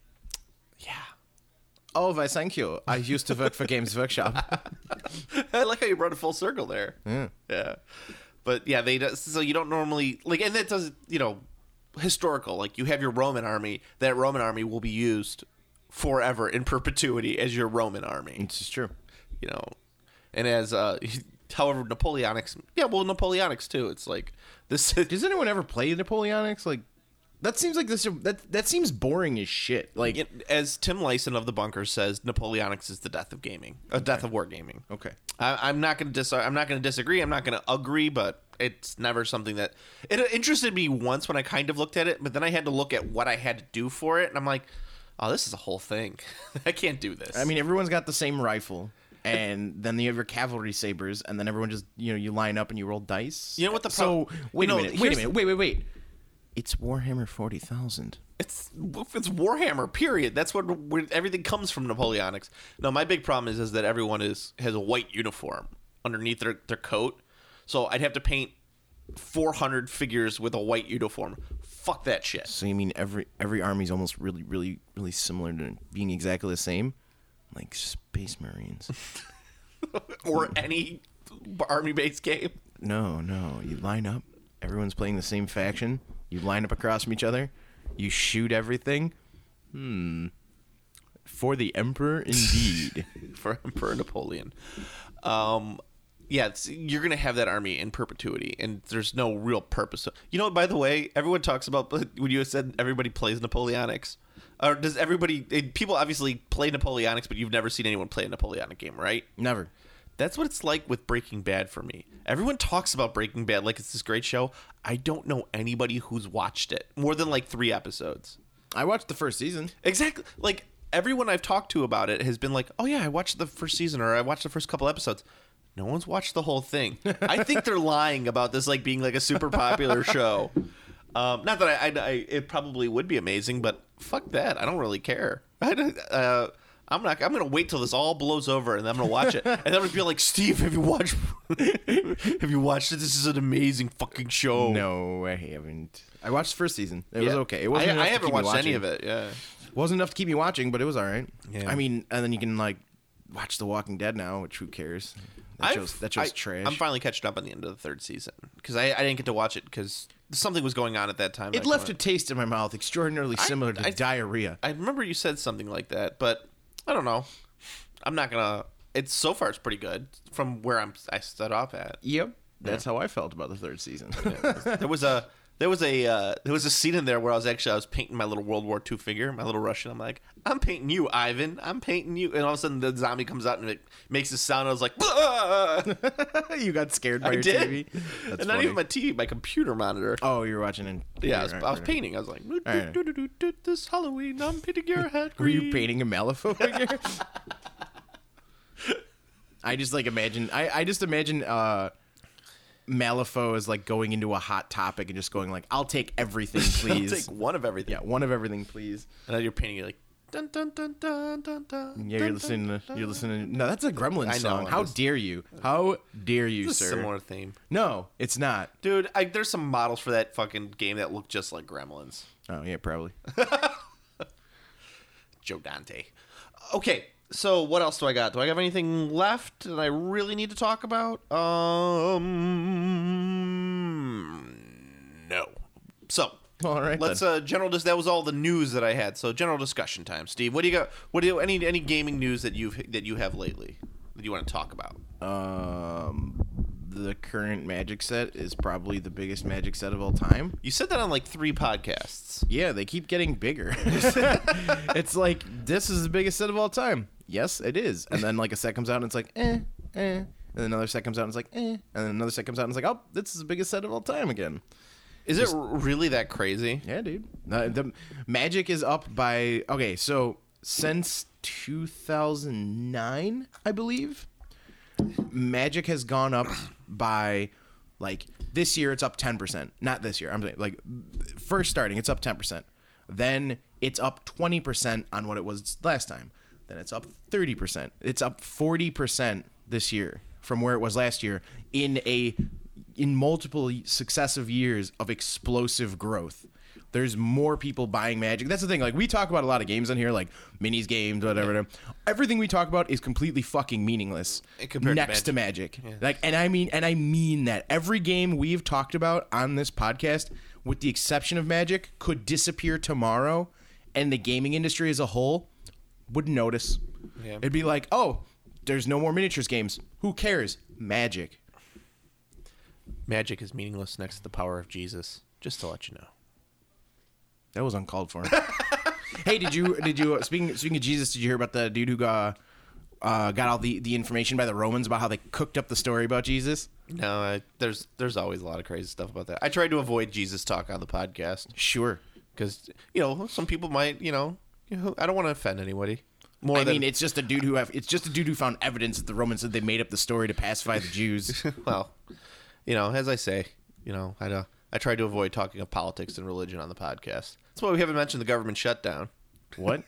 Yeah. Oh, why, thank you. I used to work for Games Workshop. I like how you brought it full circle there. Yeah. Yeah. But yeah, they so you don't normally like, and that does you know. Historical, like you have your Roman army, that Roman army will be used forever in perpetuity as your Roman army. This is true. You know, and as uh however Napoleonics, yeah, well Napoleonics too. It's like this. Does anyone ever play Napoleonics? Like that seems like this. That that seems boring as shit. Like as Tim Lyson of the Bunker says, Napoleonics is the death of gaming, a okay. death of war gaming. Okay, I, I'm not going to dis. I'm not going to disagree. I'm not going to agree, but it's never something that it interested me once when I kind of looked at it, but then I had to look at what I had to do for it, and I'm like, oh, this is a whole thing. I can't do this. I mean, everyone's got the same rifle. And then you have your cavalry sabers, and then everyone just, you know, you line up and you roll dice. You know what the pro- So, wait you a know, minute, wait a minute, wait, wait, wait. It's Warhammer forty thousand. It's it's Warhammer, period. That's what where everything comes from Napoleonics. No, my big problem is is that everyone is has a white uniform underneath their, their coat. So I'd have to paint four hundred figures with a white uniform. Fuck that shit. So you mean every every army's almost really, really, really similar to being exactly the same? Like Space Marines. Or any army-based game. No, no. You line up. Everyone's playing the same faction. You line up across from each other. You shoot everything. Hmm. For the Emperor, indeed. For Emperor Napoleon. Um, yeah, it's, you're going to have that army in perpetuity, and there's no real purpose. You know, by the way, everyone talks about, when you said everybody plays Napoleonics, or does everybody, people obviously play Napoleonics, but you've never seen anyone play a Napoleonic game, right? Never. That's what it's like with Breaking Bad for me. Everyone talks about Breaking Bad like it's this great show. I don't know anybody who's watched it. More than like three episodes. I watched the first season. Exactly. Like, everyone I've talked to about it has been like, oh yeah, I watched the first season, or I watched the first couple episodes. No one's watched the whole thing. I think they're lying about this like being like a super popular show. Um, not that I, I, I, it probably would be amazing, but fuck that. I don't really care. I, uh, I'm not. I'm gonna wait till this all blows over, and then I'm gonna watch it, and then I'm gonna be like, Steve, have you watched? Have you watched it? This is an amazing fucking show. No, I haven't. I watched the first season. It Yeah. was okay. It wasn't. I, enough I to haven't keep me watched any watching. of it. Yeah. Wasn't enough to keep me watching, but it was all right. Yeah. I mean, and then you can like watch The Walking Dead now, which who cares? That I've- show's that show's I- trash. I'm finally catching up on the end of the third season because I, I didn't get to watch it because something was going on at that time. it left a taste in my mouth extraordinarily similar to I- diarrhea. I remember you said something like that, but I don't know. I'm not gonna. It's so far it's pretty good from where I'm. I set off at. Yep, that's how I felt about the third season. There was a There was a uh, there was a scene in there where I was actually I was painting my little World War Two figure, my little Russian. I'm like, I'm painting you, Ivan. I'm painting you, and all of a sudden the zombie comes out and it makes a sound. I was like, "Ah!" You got scared by I your did, T V. That's and not funny. even my T V, my computer monitor. Oh, you were watching in. Yeah, I was, right, I was right. painting. I was like, "Doo, right. doo, doo, doo, doo, this Halloween, I'm painting your head Were green." you painting a Malifaux figure? I just like imagine. I, I just imagine uh, Malifaux is like going into a hot topic and just going like, "I'll take everything, I'll please." take one of everything. Yeah, one of everything, please. And then you're painting it like, dun dun dun dun dun dun. Yeah, you're listening. To, you're listening. No, that's a Gremlins I know, song. it How is. dare you? How dare you, It's a sir? similar theme. No, it's not. Dude, I, there's some models for that fucking game that look just like Gremlins. Oh yeah, probably. Joe Dante. Okay, so what else do I got? Do I have anything left that I really need to talk about? Um, no. So All right, let's then. uh general. Dis- that was all the news that I had. So general discussion time. Steve, what do you got? What do you any any gaming news that you've that you have lately that you want to talk about? Um, the current Magic set is probably the biggest Magic set of all time. You said that on like three podcasts. Yeah, they keep getting bigger. It's like, this is the biggest set of all time. Yes, it is. And then like a set comes out and it's like, eh, eh. And then another set comes out and it's like, eh. And then another set comes out and it's like, oh, this is the biggest set of all time again. Is it r- really that crazy? Yeah, dude. Uh, the Magic is up by, okay, so since two thousand nine, I believe, Magic has gone up by, like, this year it's up ten percent. Not this year. I'm saying, like, first starting, it's up ten percent. Then it's up twenty percent on what it was last time. Then it's up thirty percent. It's up forty percent this year from where it was last year in a in multiple successive years of explosive growth. There's more people buying Magic. That's the thing. Like, we talk about a lot of games on here, like minis games, whatever. whatever. Everything we talk about is completely fucking meaningless Compared to next to Magic. Magic. Like, and I mean, and I mean that every game we've talked about on this podcast, with the exception of Magic, could disappear tomorrow, and the gaming industry as a whole wouldn't notice. Yeah. It'd be like, oh, there's no more miniatures games. Who cares? Magic. Magic is meaningless next to the power of Jesus. Just to let you know. That was uncalled for. Hey, did you did you speaking speaking of Jesus? Did you hear about the dude who got uh, got all the, the information by the Romans about how they cooked up the story about Jesus? No, I, there's there's always a lot of crazy stuff about that. I tried to avoid Jesus talk on the podcast Sure. because you know some people might you know, you know I don't want to offend anybody. More I than mean, it's just a dude who have it's just a dude who found evidence that the Romans said they made up the story to pacify the Jews. well, you know, as I say, you know, I uh, I tried to avoid talking of politics and religion on the podcast. That's why we haven't mentioned the government shutdown. What?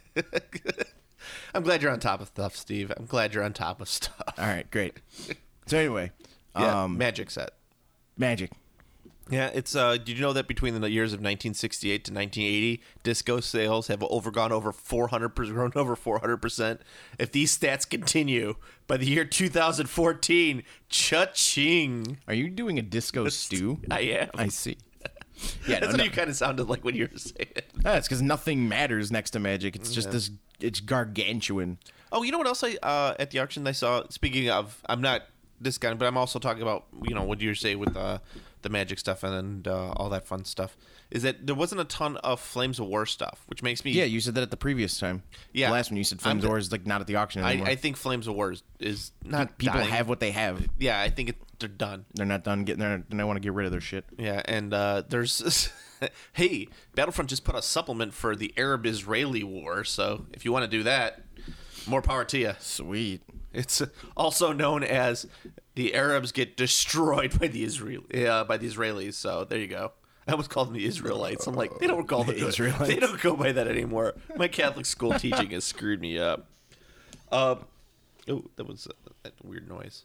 I'm glad you're on top of stuff, Steve. I'm glad you're on top of stuff. All right, great. So anyway, Yeah, um, Magic set. Magic. Yeah, it's. Uh, did you know that between the years of nineteen sixty-eight to nineteen eighty, disco sales have overgone over four hundred percent, grown over four hundred percent? If these stats continue, by the year two thousand fourteen, cha-ching! Are you doing a disco stew? I am. I see. Yeah, That's no, what no. you kind of sounded like when you were saying it. That's because nothing matters next to Magic. It's just Yeah. this. It's gargantuan. Oh, you know what else I uh, at the auction I saw? Speaking of, I'm not this guy, but I'm also talking about you know what you say with uh, the Magic stuff and uh, all that fun stuff. Is that there wasn't a ton of Flames of War stuff, which makes me Yeah, you said that at the previous time. Yeah. The last one you said Flames I'm- War is like not at the auction I, anymore. I think Flames of War is, is not People dying. have what they have. Yeah, I think it, they're done. They're not done getting there, and they want to get rid of their shit. Yeah, and uh, there's hey, Battlefront just put a supplement for the Arab-Israeli war, so if you want to do that, more power to you. Sweet. It's also known as the Arabs get destroyed by the Israel uh, by the Israelis. So there you go. I almost called them the Israelites. I'm like, they don't call them The Israelites. They don't go by that anymore. My Catholic school teaching has screwed me up. Uh, oh, that was uh, that weird noise.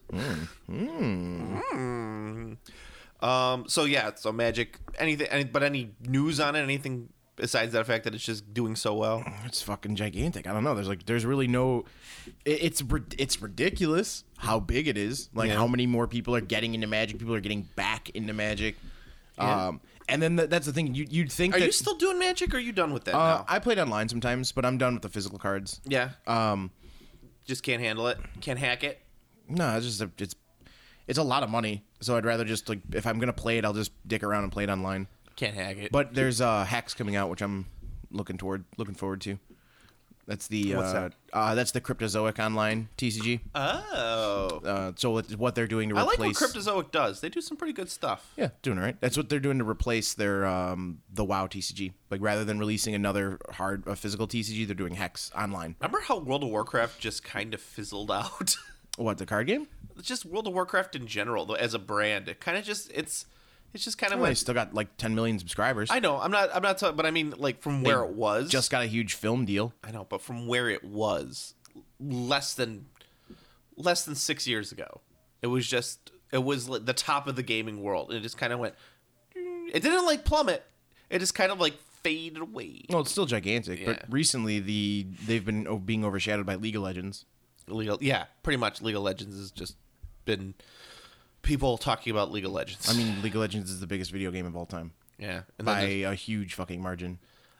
Mm. Um. So yeah. So Magic. Anything? Any, but any news on it? Anything besides that fact that it's just doing so well? It's fucking gigantic. I don't know. There's like, there's really no. it- It's rid- it's ridiculous how big it is. Like Yeah. how many more people are getting into Magic. People are getting back into Magic. Yeah. Um. And then th- that's the thing. You you'd think Are that you still doing Magic? Or are you done with that Uh, now? I played online sometimes, but I'm done with the physical cards. Yeah. Um. Just can't handle it. Can't hack it. No, it's just a, it's it's a lot of money. So I'd rather just like if I'm gonna play it, I'll just dick around and play it online. Can't hack it. But there's uh, Hex coming out, which I'm looking toward, looking forward to. That's the What's uh, that? Uh, that's the Cryptozoic Online T C G. Oh. Uh, so it's what they're doing to I replace. like what Cryptozoic does. They do some pretty good stuff. Yeah, doing all right. That's what they're doing to replace their um, the WoW T C G. Like rather than releasing another hard a physical T C G, they're doing Hex Online. Remember how World of Warcraft just kind of fizzled out? What, the card game? Just World of Warcraft in general, though, as a brand, it kind of just it's it's just kind of Well, they like still got like ten million subscribers. I know I'm not I'm not talking, but I mean like from where it was. Just got a huge film deal. I know, but from where it was, less than less than six years ago, it was just it was like the top of the gaming world, and it just kind of went. It didn't like plummet. It just kind of like faded away. Well, it's still gigantic, Yeah. but recently the they've been oh, being overshadowed by League of Legends. Legal, yeah, pretty much. League of Legends has just been people talking about League of Legends. I mean, League of Legends is the biggest video game of all time yeah, and by then a huge fucking margin.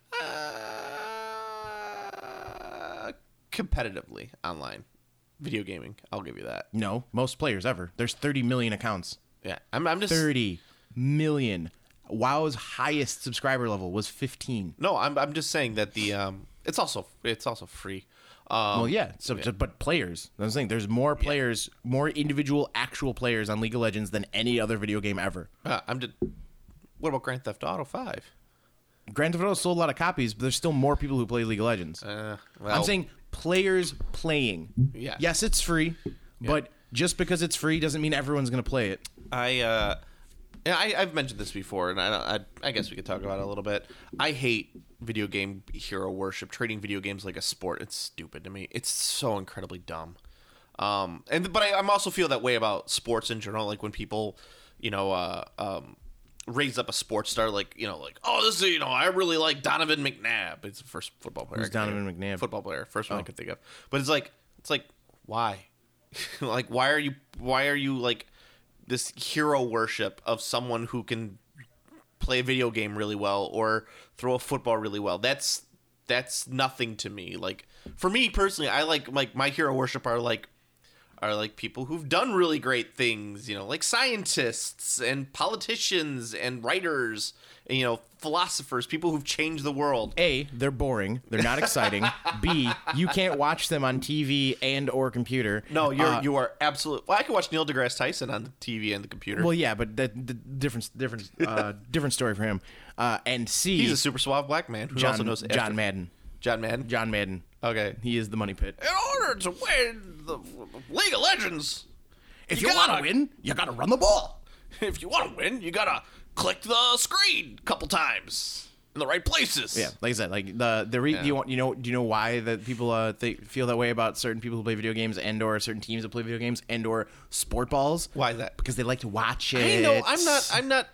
uh, competitively online video gaming, I'll give you that. No, most players ever. There's thirty million accounts. Yeah, I'm, I'm just thirty million. WoW's highest subscriber level was fifteen. no, I'm, I'm just saying that the um, it's also it's also free. Um, Well, yeah. So, but players. I'm saying there's more players, more individual actual players on League of Legends than any other video game ever. uh, I'm just. What about Grand Theft Auto Five? Grand Theft Auto sold a lot of copies, but there's still more people who play League of Legends. Uh, well, I'm saying players playing. Yeah. Yes, it's free, but just because it's free doesn't mean everyone's going to play it. I uh, yeah, I, I've mentioned this before, and I, I I guess we could talk about it a little bit. I hate video game hero worship, treating video games like a sport. It's stupid to me. It's so incredibly dumb. Um, and but I, I'm also feel that way about sports in general. Like when people, you know, uh, um, raise up a sports star, like you know, like oh, this is you know, I really like Donovan McNabb. It's the first football player. Who's I can Donovan think of. McNabb? Football player, first one I Oh. could think of. But it's like it's like why, like why are you why are you like this hero worship of someone who can play a video game really well or throw a football really well? That's that's nothing to me. Like for me personally, I like like my hero worship are like are like people who've done really great things, you know, like scientists and politicians and writers and, you know, philosophers, people who've changed the world. A, they're boring. They're not exciting. B, you can't watch them on T V and or computer. No, you're Uh, you are absolute. Well, I can watch Neil deGrasse Tyson on the T V and the computer. Well, yeah, but that the different different uh, different story for him. Uh, and C, he's a super suave black man who John, also knows John Madden. John Madden. John Madden. Okay. He is the money pit. In order to win the League of Legends, If you you, want gotta- to win, you got to run the ball. if you want to win, you gotta click the screen a couple times in the right places. Yeah, like I said, like the the re- Yeah. do you want you know do you know why that people uh th- feel that way about certain people who play video games and or certain teams that play video games and or sport balls? Why is that? Because they like to watch it. I know. I'm not. I'm not.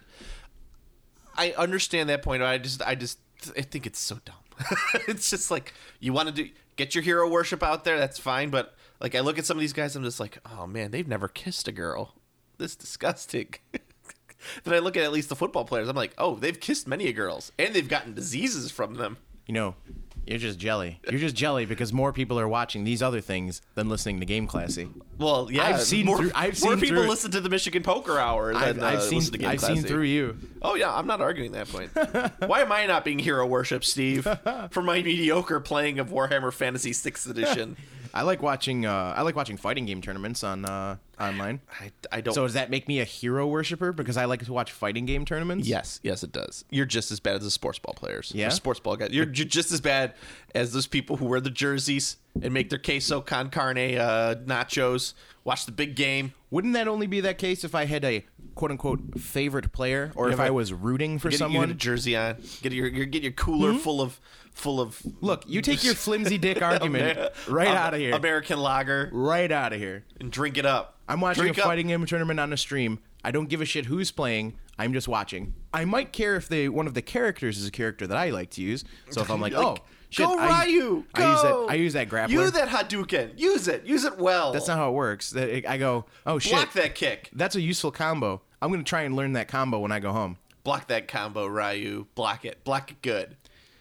I understand that point. I just. I just. I think it's so dumb. It's just like you want to do get your hero worship out there. That's fine. But like I look at some of these guys, I'm just like, oh man, they've never kissed a girl. This is disgusting. Then I look at at least the football players. I'm like, oh, they've kissed many a girls, and they've gotten diseases from them. You know, you're just jelly. You're just jelly because more people are watching these other things than listening to Game Classy. Well, yeah, I've seen more, through- I've more seen people through- listen to the Michigan Poker Hour than I've, uh, I've seen listen to Game I've seen Classy. through you. Oh yeah, I'm not arguing that point. Why am I not being hero worship, Steve, for my mediocre playing of Warhammer Fantasy Sixth Edition? I like watching uh I like watching fighting game tournaments on uh online. I, I don't. So does that make me a hero worshiper because I like to watch fighting game tournaments? yes, yes, it does. You're just as bad as the sports ball players. Yeah? Or sports ball guys. You're ju- just as bad as those people who wear the jerseys and make their queso con carne uh, nachos. Watch the big game. Wouldn't that only be that case if I had a quote unquote favorite player or You if have I a- was rooting for Get, you someone? get a jersey on. Get your, your get your cooler full of full of Look, you take your flimsy dick argument right Am- out of here. American lager Right out of here. and drink it up. I'm watching Drink a up. fighting game tournament on a stream. I don't give a shit who's playing. I'm just watching. I might care if they one of the characters is a character that I like to use. So if I'm like, Like, oh, shit, go I, Ryu, I use that. go! I use that grappler. Use that Hadouken. Use it. Use it well. That's not how it works. That- I go, oh shit, Block that kick. that's a useful combo. I'm gonna try and learn that combo when I go home. Block that combo, Ryu. Block it. Block it good.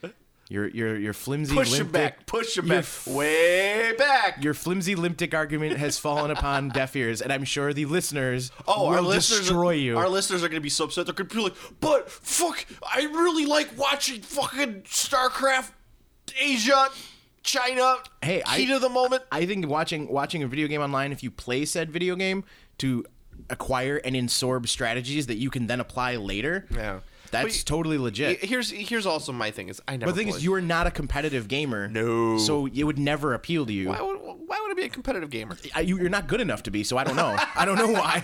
Your your your flimsy Push limp him back. dick- Push him your back. f- Way back. Your flimsy limp dick argument has fallen upon deaf ears, and I'm sure the listeners Oh, will our listeners destroy are, you. Our listeners are going to be so upset. They're going to be like, but fuck, I really like watching fucking StarCraft, Asia, China, Hey, I- heat of the moment. I think watching watching a video game online, if you play said video game to acquire and absorb strategies that you can then apply later, Yeah. that's But totally legit. Here's here's also my thing is I never. But the thing is, played- you are not a competitive gamer. No. So it would never appeal to you. Why would, why would I be a competitive gamer? I, you you're not good enough to be, so I don't know. I don't know why.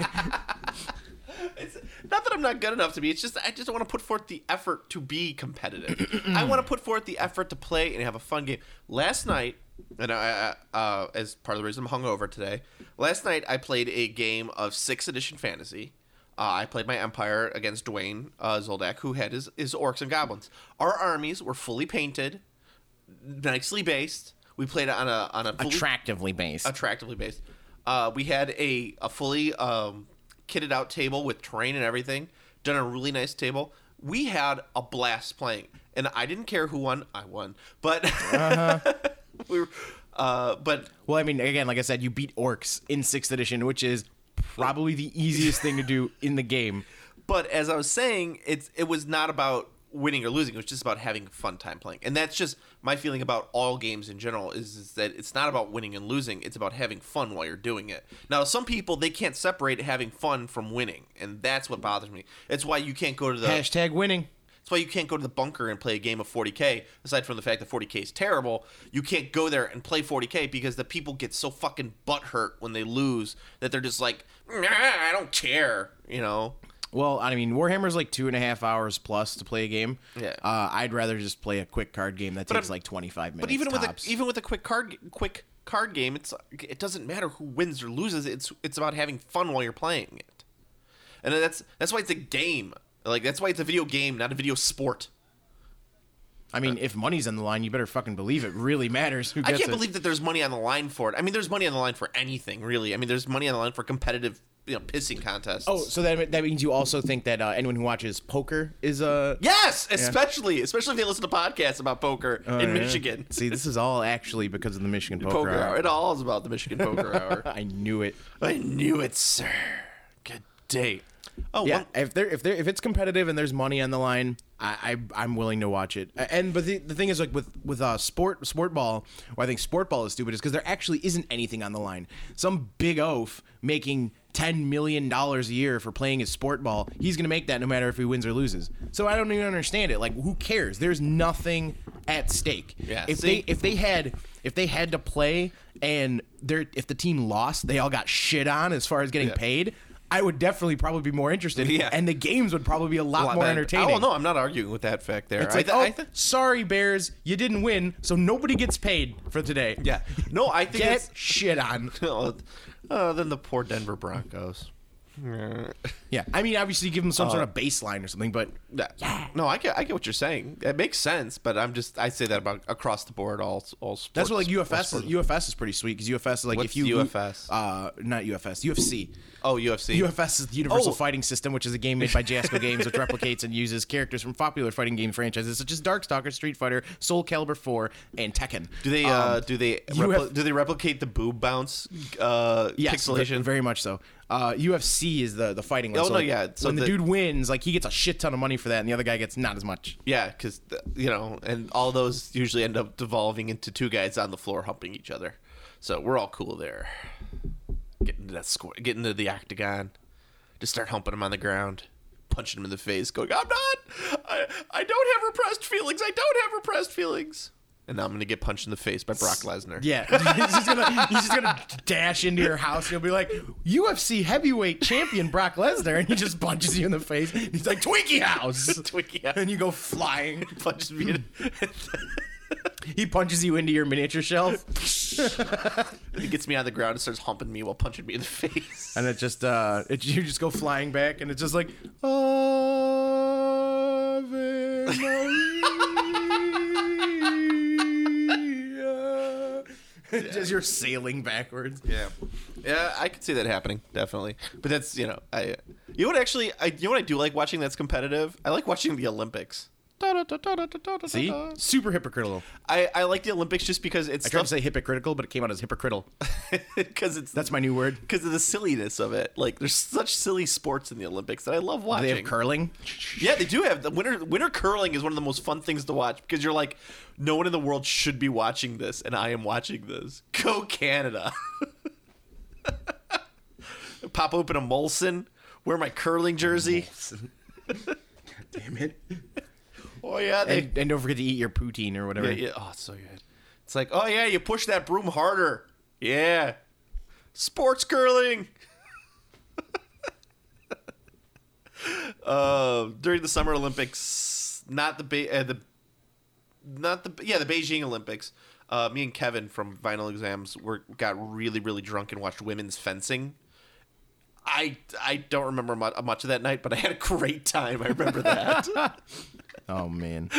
It's not that I'm not good enough to be. It's just I just want to put forth the effort to be competitive. I want to put forth the effort to play and have a fun game. Last night, and I, I uh, as part of the reason I'm hungover today, last night I played a game of sixth edition fantasy. Uh, I played my Empire against Dwayne uh, Zoldak, who had his, his orcs and goblins. Our armies were fully painted, nicely based. We played it on a on a fully, Attractively based. attractively based. Uh, we had a a fully um, kitted out table with terrain and everything, done a really nice table. We had a blast playing, and I didn't care who won. I won, but Uh-huh. we were. Uh, but Well, I mean, again, like I said, you beat orcs in sixth edition, which is probably the easiest thing to do in the game. but as I was saying, it's it was not about winning or losing. It was just about having a fun time playing, and that's just my feeling about all games in general. Is, is that it's not about winning and losing. It's about having fun while you're doing it. Now, some people they can't separate having fun from winning, and that's what bothers me. It's why you can't go to the Hashtag winning. That's why you can't go to the bunker and play a game of forty K. Aside from the fact that forty K is terrible, you can't go there and play forty K because the people get so fucking butthurt when they lose that they're just like, nah, I don't care, you know? Well, I mean, Warhammer's like two and a half hours plus to play a game. Yeah. Uh, I'd rather just play a quick card game that takes I'm- like twenty-five minutes. But even tops. with a, even with a quick card quick card game, it's it doesn't matter who wins or loses. It's it's about having fun while you're playing it, and that's that's why it's a game. Like that's why it's a video game, not a video sport. I mean, if money's on the line, you better fucking believe it really matters. Who I gets can't it. believe that there's money on the line for it. I mean, there's money on the line for anything, really. I mean, there's money on the line for competitive, you know, pissing contests. Oh, so that that means you also think that uh, anyone who watches poker is a uh, yes, especially especially if they listen to podcasts about poker in yeah. Michigan. See, this is all actually because of the Michigan Poker, Poker Hour. hour. It all is about the Michigan Poker Hour. I knew it. I knew it, sir. Good day. Oh, Yeah, one, if there if there if it's competitive and there's money on the line, I, I I'm willing to watch it. And but the, the thing is, like with with uh sport sport ball, why I think sport ball is stupid is because there actually isn't anything on the line. Some big oaf making ten million dollars a year for playing his sport ball, he's gonna make that no matter if he wins or loses. So I don't even understand it. Like, who cares? There's nothing at stake. Yeah, If see? they if they had if they had to play and they're if the team lost, they all got shit on as far as getting Yeah. paid. I would definitely probably be more interested, Yeah. and the games would probably be a lot, a lot more better. entertaining. Oh no, I'm not arguing with that fact there. It's I like, th- oh, I th- sorry, Bears, you didn't win, so nobody gets paid for today. yeah. No, I think Get it's shit on. uh, then the poor Denver Broncos. Yeah, I mean, obviously, give them some Uh, sort of baseline or something, but Yeah. No, I get I get what you're saying. It makes sense, but I'm just I say that about across the board all all sports. that's what like U F all S. sports. U F S is pretty sweet because U F S is like What's if you U F S? uh, not U F S, U F C. Oh, U F C. U F S is the Universal Oh. Fighting System, which is a game made by Jasco Games, which replicates and uses characters from popular fighting game franchises such as Darkstalker, Street Fighter, Soul Calibur four, and Tekken. Do they uh, Um, do they U repli- F do they replicate the boob bounce uh, Yes, pixelation? ve- very much so. Uh, U F C is the the fighting one. Oh, so no, like, yeah, so when the, the- dude wins, like he gets a shit ton of money for that, and the other guy gets not as much. Yeah, because you know, and all those usually end up devolving into two guys on the floor humping each other. So we're all cool there. Get into that square, get into the octagon, just start humping him on the ground, punching him in the face, going, "I'm not. I, I don't have repressed feelings. I don't have repressed feelings." And now I'm gonna get punched in the face by Brock Lesnar. Yeah, he's just gonna he's just gonna dash into your house. And he'll be like, U F C heavyweight champion Brock Lesnar, and he just punches you in the face. He's like, Twinkie House, Twinkie House. and you go flying. punches me. In, He punches you into your miniature shelf, he gets me on the ground and starts humping me while punching me in the face. and it just uh, it, you just go flying back, and it's just like, Ave Maria. Just you're sailing backwards. Yeah, yeah, I could see that happening definitely. But that's you know, I you know what actually, I you know what I do like watching that's competitive. I like watching the Olympics. See, super hypocritical. I, I like the Olympics just because it's I tried to say hypocritical, but it came out as hypocritical. because it's That's my new word. because of the silliness of it. Like there's such silly sports in the Olympics that I love Do watching. they have curling? Yeah, they do have the winter. Winter curling is one of the most fun things to watch because you're like, no one in the world should be watching this, and I am watching this. Go Canada! Pop open a Molson, wear my curling jersey. Damn it. Oh yeah, they. And, and don't forget to eat your poutine or whatever. Yeah, yeah. Oh, it's so good. It's like, oh yeah, you push that broom harder. Yeah, sports curling. uh, during the Summer Olympics, not the Be- uh, the, not the yeah the Beijing Olympics. Uh, me and Kevin from Vinyl Exams were got really really drunk and watched women's fencing. I I don't remember much, much of that night, but I had a great time. I remember that. Oh man.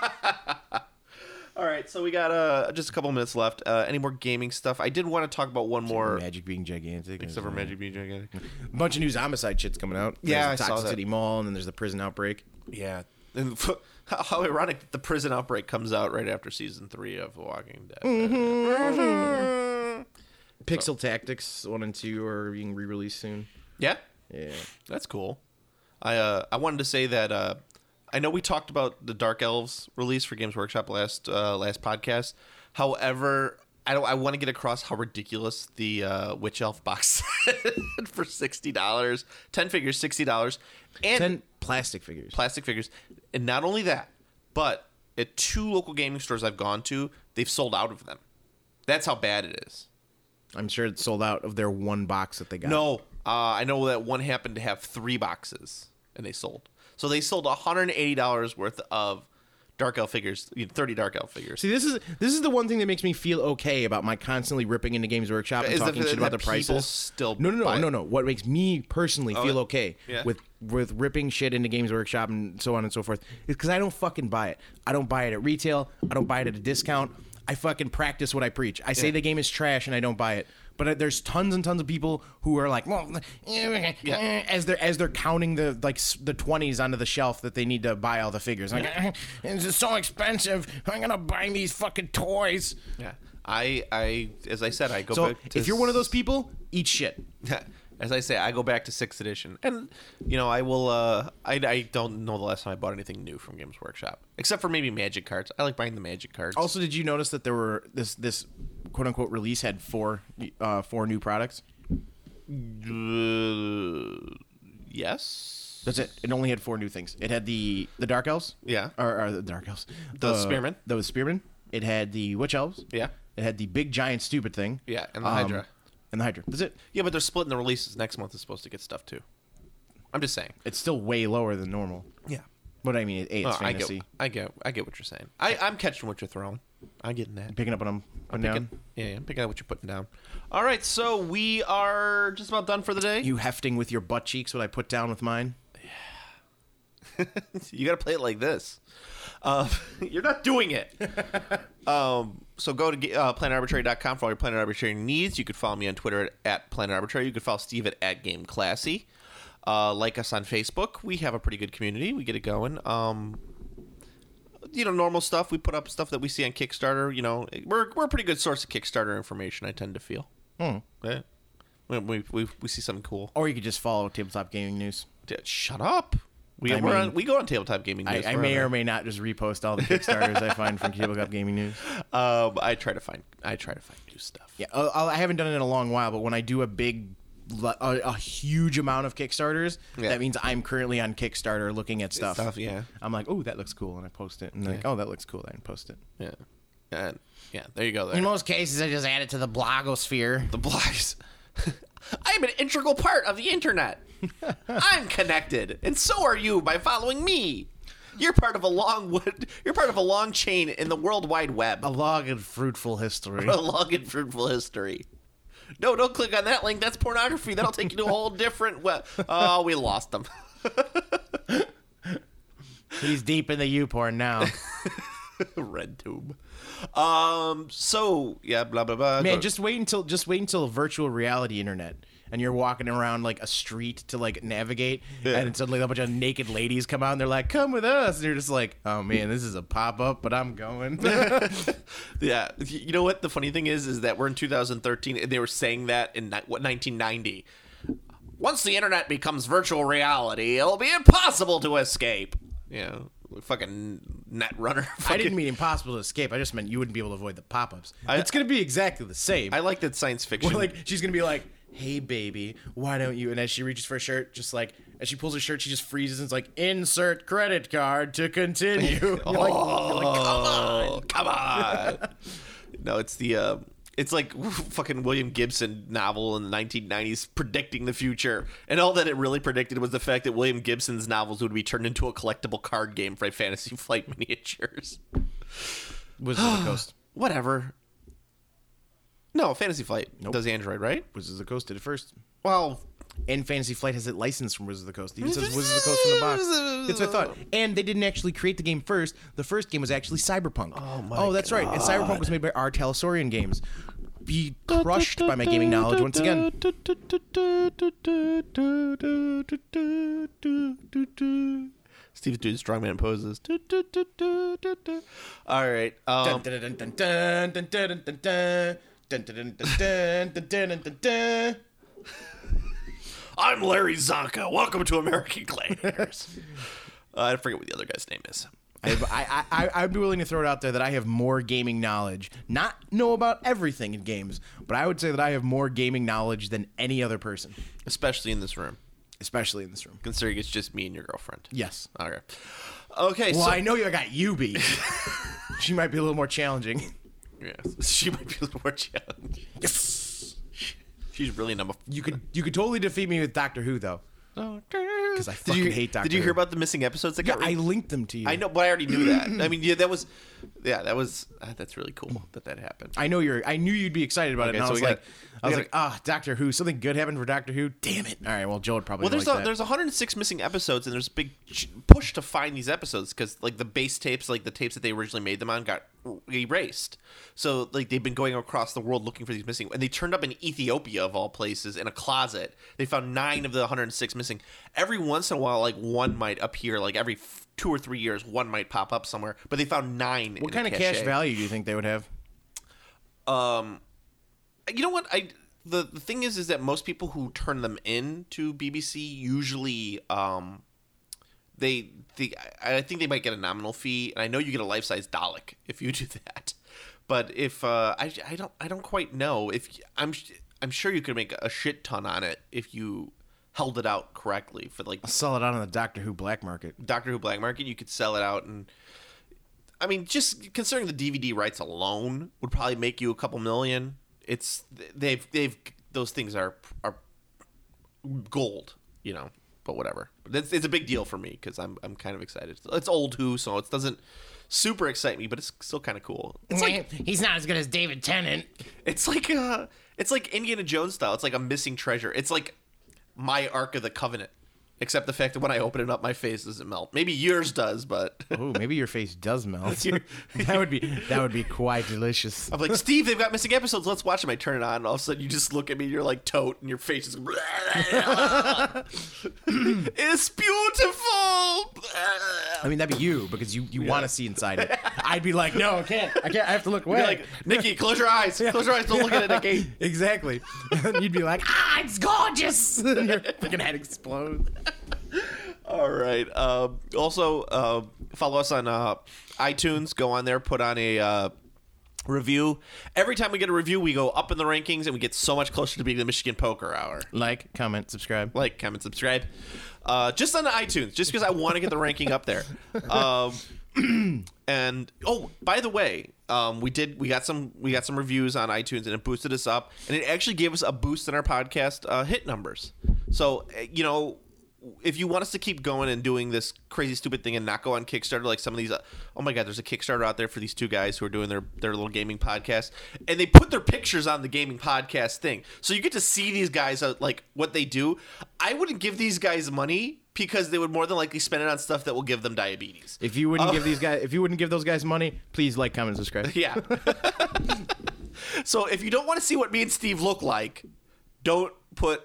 All right, so we got uh, just a couple minutes left. Uh, any more gaming stuff? I did want to talk about one more. Magic being gigantic. Except for Magic being gigantic. A bunch of news homicide shit's coming out. Yeah, There's the I saw Toxic that. City Mall, and then there's the prison outbreak. Yeah. And how ironic that the prison outbreak comes out right after season three of Walking Dead. Mm-hmm. Pixel Tactics one and two are being re-released soon. Yeah, Yeah. that's cool. I uh, I wanted to say that uh, I know we talked about the Dark Elves release for Games Workshop last uh, last podcast. However, I don't. I want to get across how ridiculous the uh, Witch Elf box set for sixty dollars, ten figures, sixty dollars, and Ten plastic figures. plastic figures. And not only that, but at two local gaming stores I've gone to, they've sold out of them. That's how bad it is. I'm sure it's sold out of their one box that they got. No, uh, I know that one happened to have three boxes, and they sold. So they sold one hundred eighty dollars worth of Dark Elf figures, you know, thirty Dark Elf figures. See, this is this is the one thing that makes me feel okay about my constantly ripping into Games Workshop and Is that- talking shit about the that people prices. still no, no, no, buy it? no, no. What makes me personally feel Oh, okay yeah. with with ripping shit into Games Workshop and so on and so forth is because I don't fucking buy it. I don't buy it at retail. I don't buy it at a discount. I fucking practice what I preach. I say Yeah. the game is trash and I don't buy it. But uh, there's tons and tons of people who are like, well, eh, eh, as they're as they're counting the like s- the twenties onto the shelf that they need to buy all the figures. Like, eh, this is so expensive. I'm gonna buy these fucking toys. Yeah, I, I, as I said, I go So back to if you're one of those people, eat shit. as I say, I go back to sixth edition, and you know, I will. Uh, I, I don't know the last time I bought anything new from Games Workshop, except for maybe Magic cards. I like buying the Magic cards. Also, did you notice that there were this this quote unquote release had four uh, four new products? Uh, yes. That's it. It only had four new things. It had the the Dark Elves. Yeah. Or, or the Dark Elves. The Spearmen. The Spearmen. It had the Witch Elves. Yeah. It had the big giant stupid thing. Yeah, and the Um, Hydra. And the Hydra. That's it. Yeah, but they're splitting the releases. Next month is supposed to get stuff too. I'm just saying. It's still way lower than normal. Yeah. But I mean, A, it's Oh, I fantasy. get, I get, I get what you're saying. I, I'm catching what you're throwing. I'm getting that. Picking up what I'm putting Picking- down. yeah, yeah, I'm picking up what you're putting down. All right, so we are just about done for the day. You hefting with your butt cheeks what I put down with mine. You got to play it like this. Uh, you're not doing it. um, so go to uh, planet arbitrary dot com for all your Planet Arbitrary needs. You could follow me on Twitter at, at Planet Arbitrary. You could follow Steve at, at Game Classy. Uh, like us on Facebook. We have a pretty good community. We get it going. Um, you know, normal stuff. We put up stuff that we see on Kickstarter. You know, we're we're a pretty good source of Kickstarter information, I tend to feel. Hmm. Yeah. We, we, we, we see something cool. Or you could just follow Tabletop Gaming News. D- Shut up. We, I we're mean- on, we go on Tabletop Gaming I, News. I may forever. or may not just repost all the Kickstarters I find from Tabletop Gaming News. Um, I try to find I try to find new stuff. Yeah, uh, I haven't done it in a long while, but when I do a big, a, a huge amount of Kickstarters, Yeah. that means I'm currently on Kickstarter looking at stuff. Stuff, yeah. I'm like, oh, that looks cool, and I post it. And like, Yeah. oh, that looks cool, and I post it. Yeah, and yeah, there you go. There. In most cases, I just add it to the blogosphere. The blogs. I'm an integral part of the internet. I'm connected, and so are you by following me. You're part of a long wood. You're part of a long chain in the World Wide Web. A long and fruitful history. A long and fruitful history. No, don't click on that link. That's pornography. That'll take you to a whole different web. Oh, we lost them. He's deep in the YouPorn now. Red tube. Um. So yeah. Blah blah blah. Man, Go- just wait until just wait until virtual reality internet, and you're walking around like a street to like navigate, Yeah. and suddenly a bunch of naked ladies come out and they're like, "Come with us," and you're just like, "Oh man, this is a pop up, but I'm going." Yeah, you know what? The funny thing is, is that we're in two thousand thirteen, and they were saying that in ni- what nineteen ninety. Once the internet becomes virtual reality, it'll be impossible to escape. You know, fucking Netrunner. I didn't mean impossible to escape. I just meant you wouldn't be able to avoid the pop-ups. I- It's gonna be exactly the same. I like that science fiction. Where, like, she's gonna be like, "Hey baby, why don't you?" And as she reaches for a shirt, just like as she pulls her shirt, she just freezes and it's like, "Insert credit card to continue." You're like, you're like, come on. Oh, come on. No, it's the uh, it's like fucking William Gibson novel in the nineteen nineties predicting the future, and all that it really predicted was the fact that William Gibson's novels would be turned into a collectible card game for Fantasy Flight miniatures. Wizards of the Coast. Whatever. No, Fantasy Flight Nope. does Android, right? Wizards of the Coast did it first. Well, And Fantasy Flight has it licensed from Wizards of the Coast. It even says Wizards of the Coast in the box. That's what I thought. And they didn't actually create the game first. The first game was actually Cyberpunk. Oh, my Oh, that's right. And Cyberpunk was made by R. Talsorian Games. Be crushed by my gaming knowledge once again. Steve's doing strongman poses. All right. Um, Dun, dun, dun, dun, dun, dun, dun, dun, dun, dun, dun, dun, dun, dun, dun, dun, dun. I'm Larry Zonka. Welcome to American Gladiators. uh, I forget what the other guy's name is. I, have, I, I, I'd be willing to throw it out there that I have more gaming knowledge. Not know about everything in games, but I would say that I have more gaming knowledge than any other person, Especially in this room, especially in this room. considering it's just me and your girlfriend. Yes. Okay. Okay. Well, so I know you got you beat. She might be a little more challenging. yes, she might be a little more challenging. Yes. She's really number. You could you could totally defeat me with Doctor Who though. Because I fucking did you, hate Doctor Did you Who. hear about the missing episodes that Yeah, got? I re- linked them to you. I know, but I already knew that. I mean, yeah, that was, yeah, that was. Uh, that's really cool that that happened. I know you're. I knew you'd be excited about Okay, it. And I so was we like, got- I was we like, ah, Doctor Who. Something good happened for Doctor Who. Damn it! All right, well, Joe would probably Well, there's like a, that. there's one hundred six missing episodes, and there's a big ch- push to find these episodes because like the base tapes, like the tapes that they originally made them on, got erased. So like they've been going across the world looking for these missing, and they turned up in Ethiopia of all places in a closet. They found nine of the one hundred six missing. Every once in a while, like one might appear, like every f- two or three years, one might pop up somewhere. But they found nine. What in kind a of cash cache. value do you think they would have? Um, you know what? I the the thing is, is that most people who turn them in to B B C usually, um, they they I I think they might get a nominal fee, and I know you get a life size Dalek if you do that. But if uh, I I don't I don't quite know if I'm I'm sure you could make a shit ton on it if you held it out correctly for like Sell it out on the Doctor Who black market. Doctor Who black market. You could sell it out, and I mean, just considering the D V D rights alone would probably make you a couple million. It's they've they've those things are are gold, you know. But whatever. But it's, it's a big deal for me because I'm I'm kind of excited. It's old Who, so it doesn't super excite me, but it's still kind of cool. It's like he's not as good as David Tennant. it's like uh it's like Indiana Jones style. It's like a missing treasure. It's like my Ark of the Covenant. Except the fact that when I open it up, my face doesn't melt. Maybe yours does, but Oh, maybe your face does melt. that would be that would be quite delicious. I'm like, Steve, they've got missing episodes. Let's watch them. I turn it on, and all of a sudden you just look at me. You're like tote, and your face is. It's beautiful. I mean, that'd be you because you, you want to see inside it. I'd be like, no, I can't. I can't. I have to look away. You're like, Nikki, close your eyes. Close your eyes. Don't look at it, Nikki. Exactly. And you'd be like, ah, it's gorgeous. And your fucking head explodes. All right. Um, also, uh, follow us on uh, iTunes. Go on there. Put on a uh, review. Every time we get a review, we go up in the rankings, and we get so much closer to being the Michigan Poker Hour. Like, comment, subscribe. Like, comment, subscribe. Uh, just on the iTunes, just because I want to get the ranking up there. Um, and oh, by the way, um, we did we got some we got some reviews on iTunes, and it boosted us up, and it actually gave us a boost in our podcast uh, hit numbers. So uh, you know. If you want us to keep going and doing this crazy stupid thing and not go on Kickstarter like some of these, uh, oh my God, there's a Kickstarter out there for these two guys who are doing their, their little gaming podcast, and they put their pictures on the gaming podcast thing. So you get to see these guys, uh, like what they do. I wouldn't give these guys money because they would more than likely spend it on stuff that will give them diabetes. If you wouldn't Uh, give these guys, if you wouldn't give those guys money, please like, comment, subscribe. Yeah. So if you don't want to see what me and Steve look like, don't put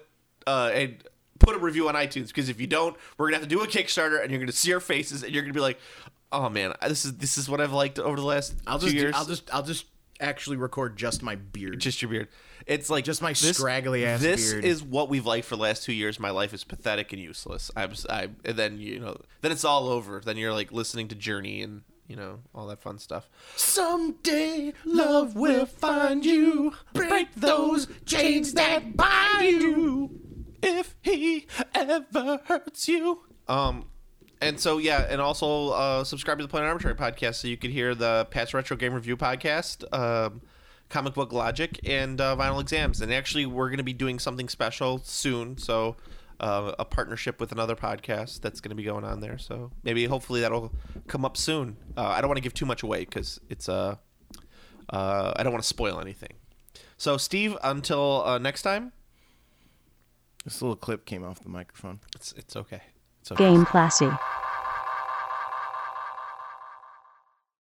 uh, and put a review on iTunes, because if you don't, we're gonna have to do a Kickstarter, and you're gonna see our faces, and you're gonna be like, "Oh man, this is this is what I've liked over the last I'll two just years." I'll just I'll just actually record just my beard. Just your beard. It's like Just my this, scraggly ass This beard. is what we've liked for the last two years. My life is pathetic and useless. I'm, I, and then you know, then it's all over. Then you're like listening to Journey and you know all that fun stuff. Someday love will find you. Break those chains that bind you. If he ever hurts you. Um, and so yeah, and also uh, subscribe to the Planet Arbitrary podcast so you can hear the Pat's Retro Game Review podcast. Um. Comic Book Logic, and uh, Vinyl Exams. And actually, we're going to be doing something special soon. So, uh, a partnership with another podcast that's going to be going on there. So, maybe, hopefully, that'll come up soon. Uh, I don't want to give too much away because it's uh, uh, I don't want to spoil anything. So, Steve, until uh, next time. This little clip came off the microphone. It's it's okay. It's okay. Game Classy.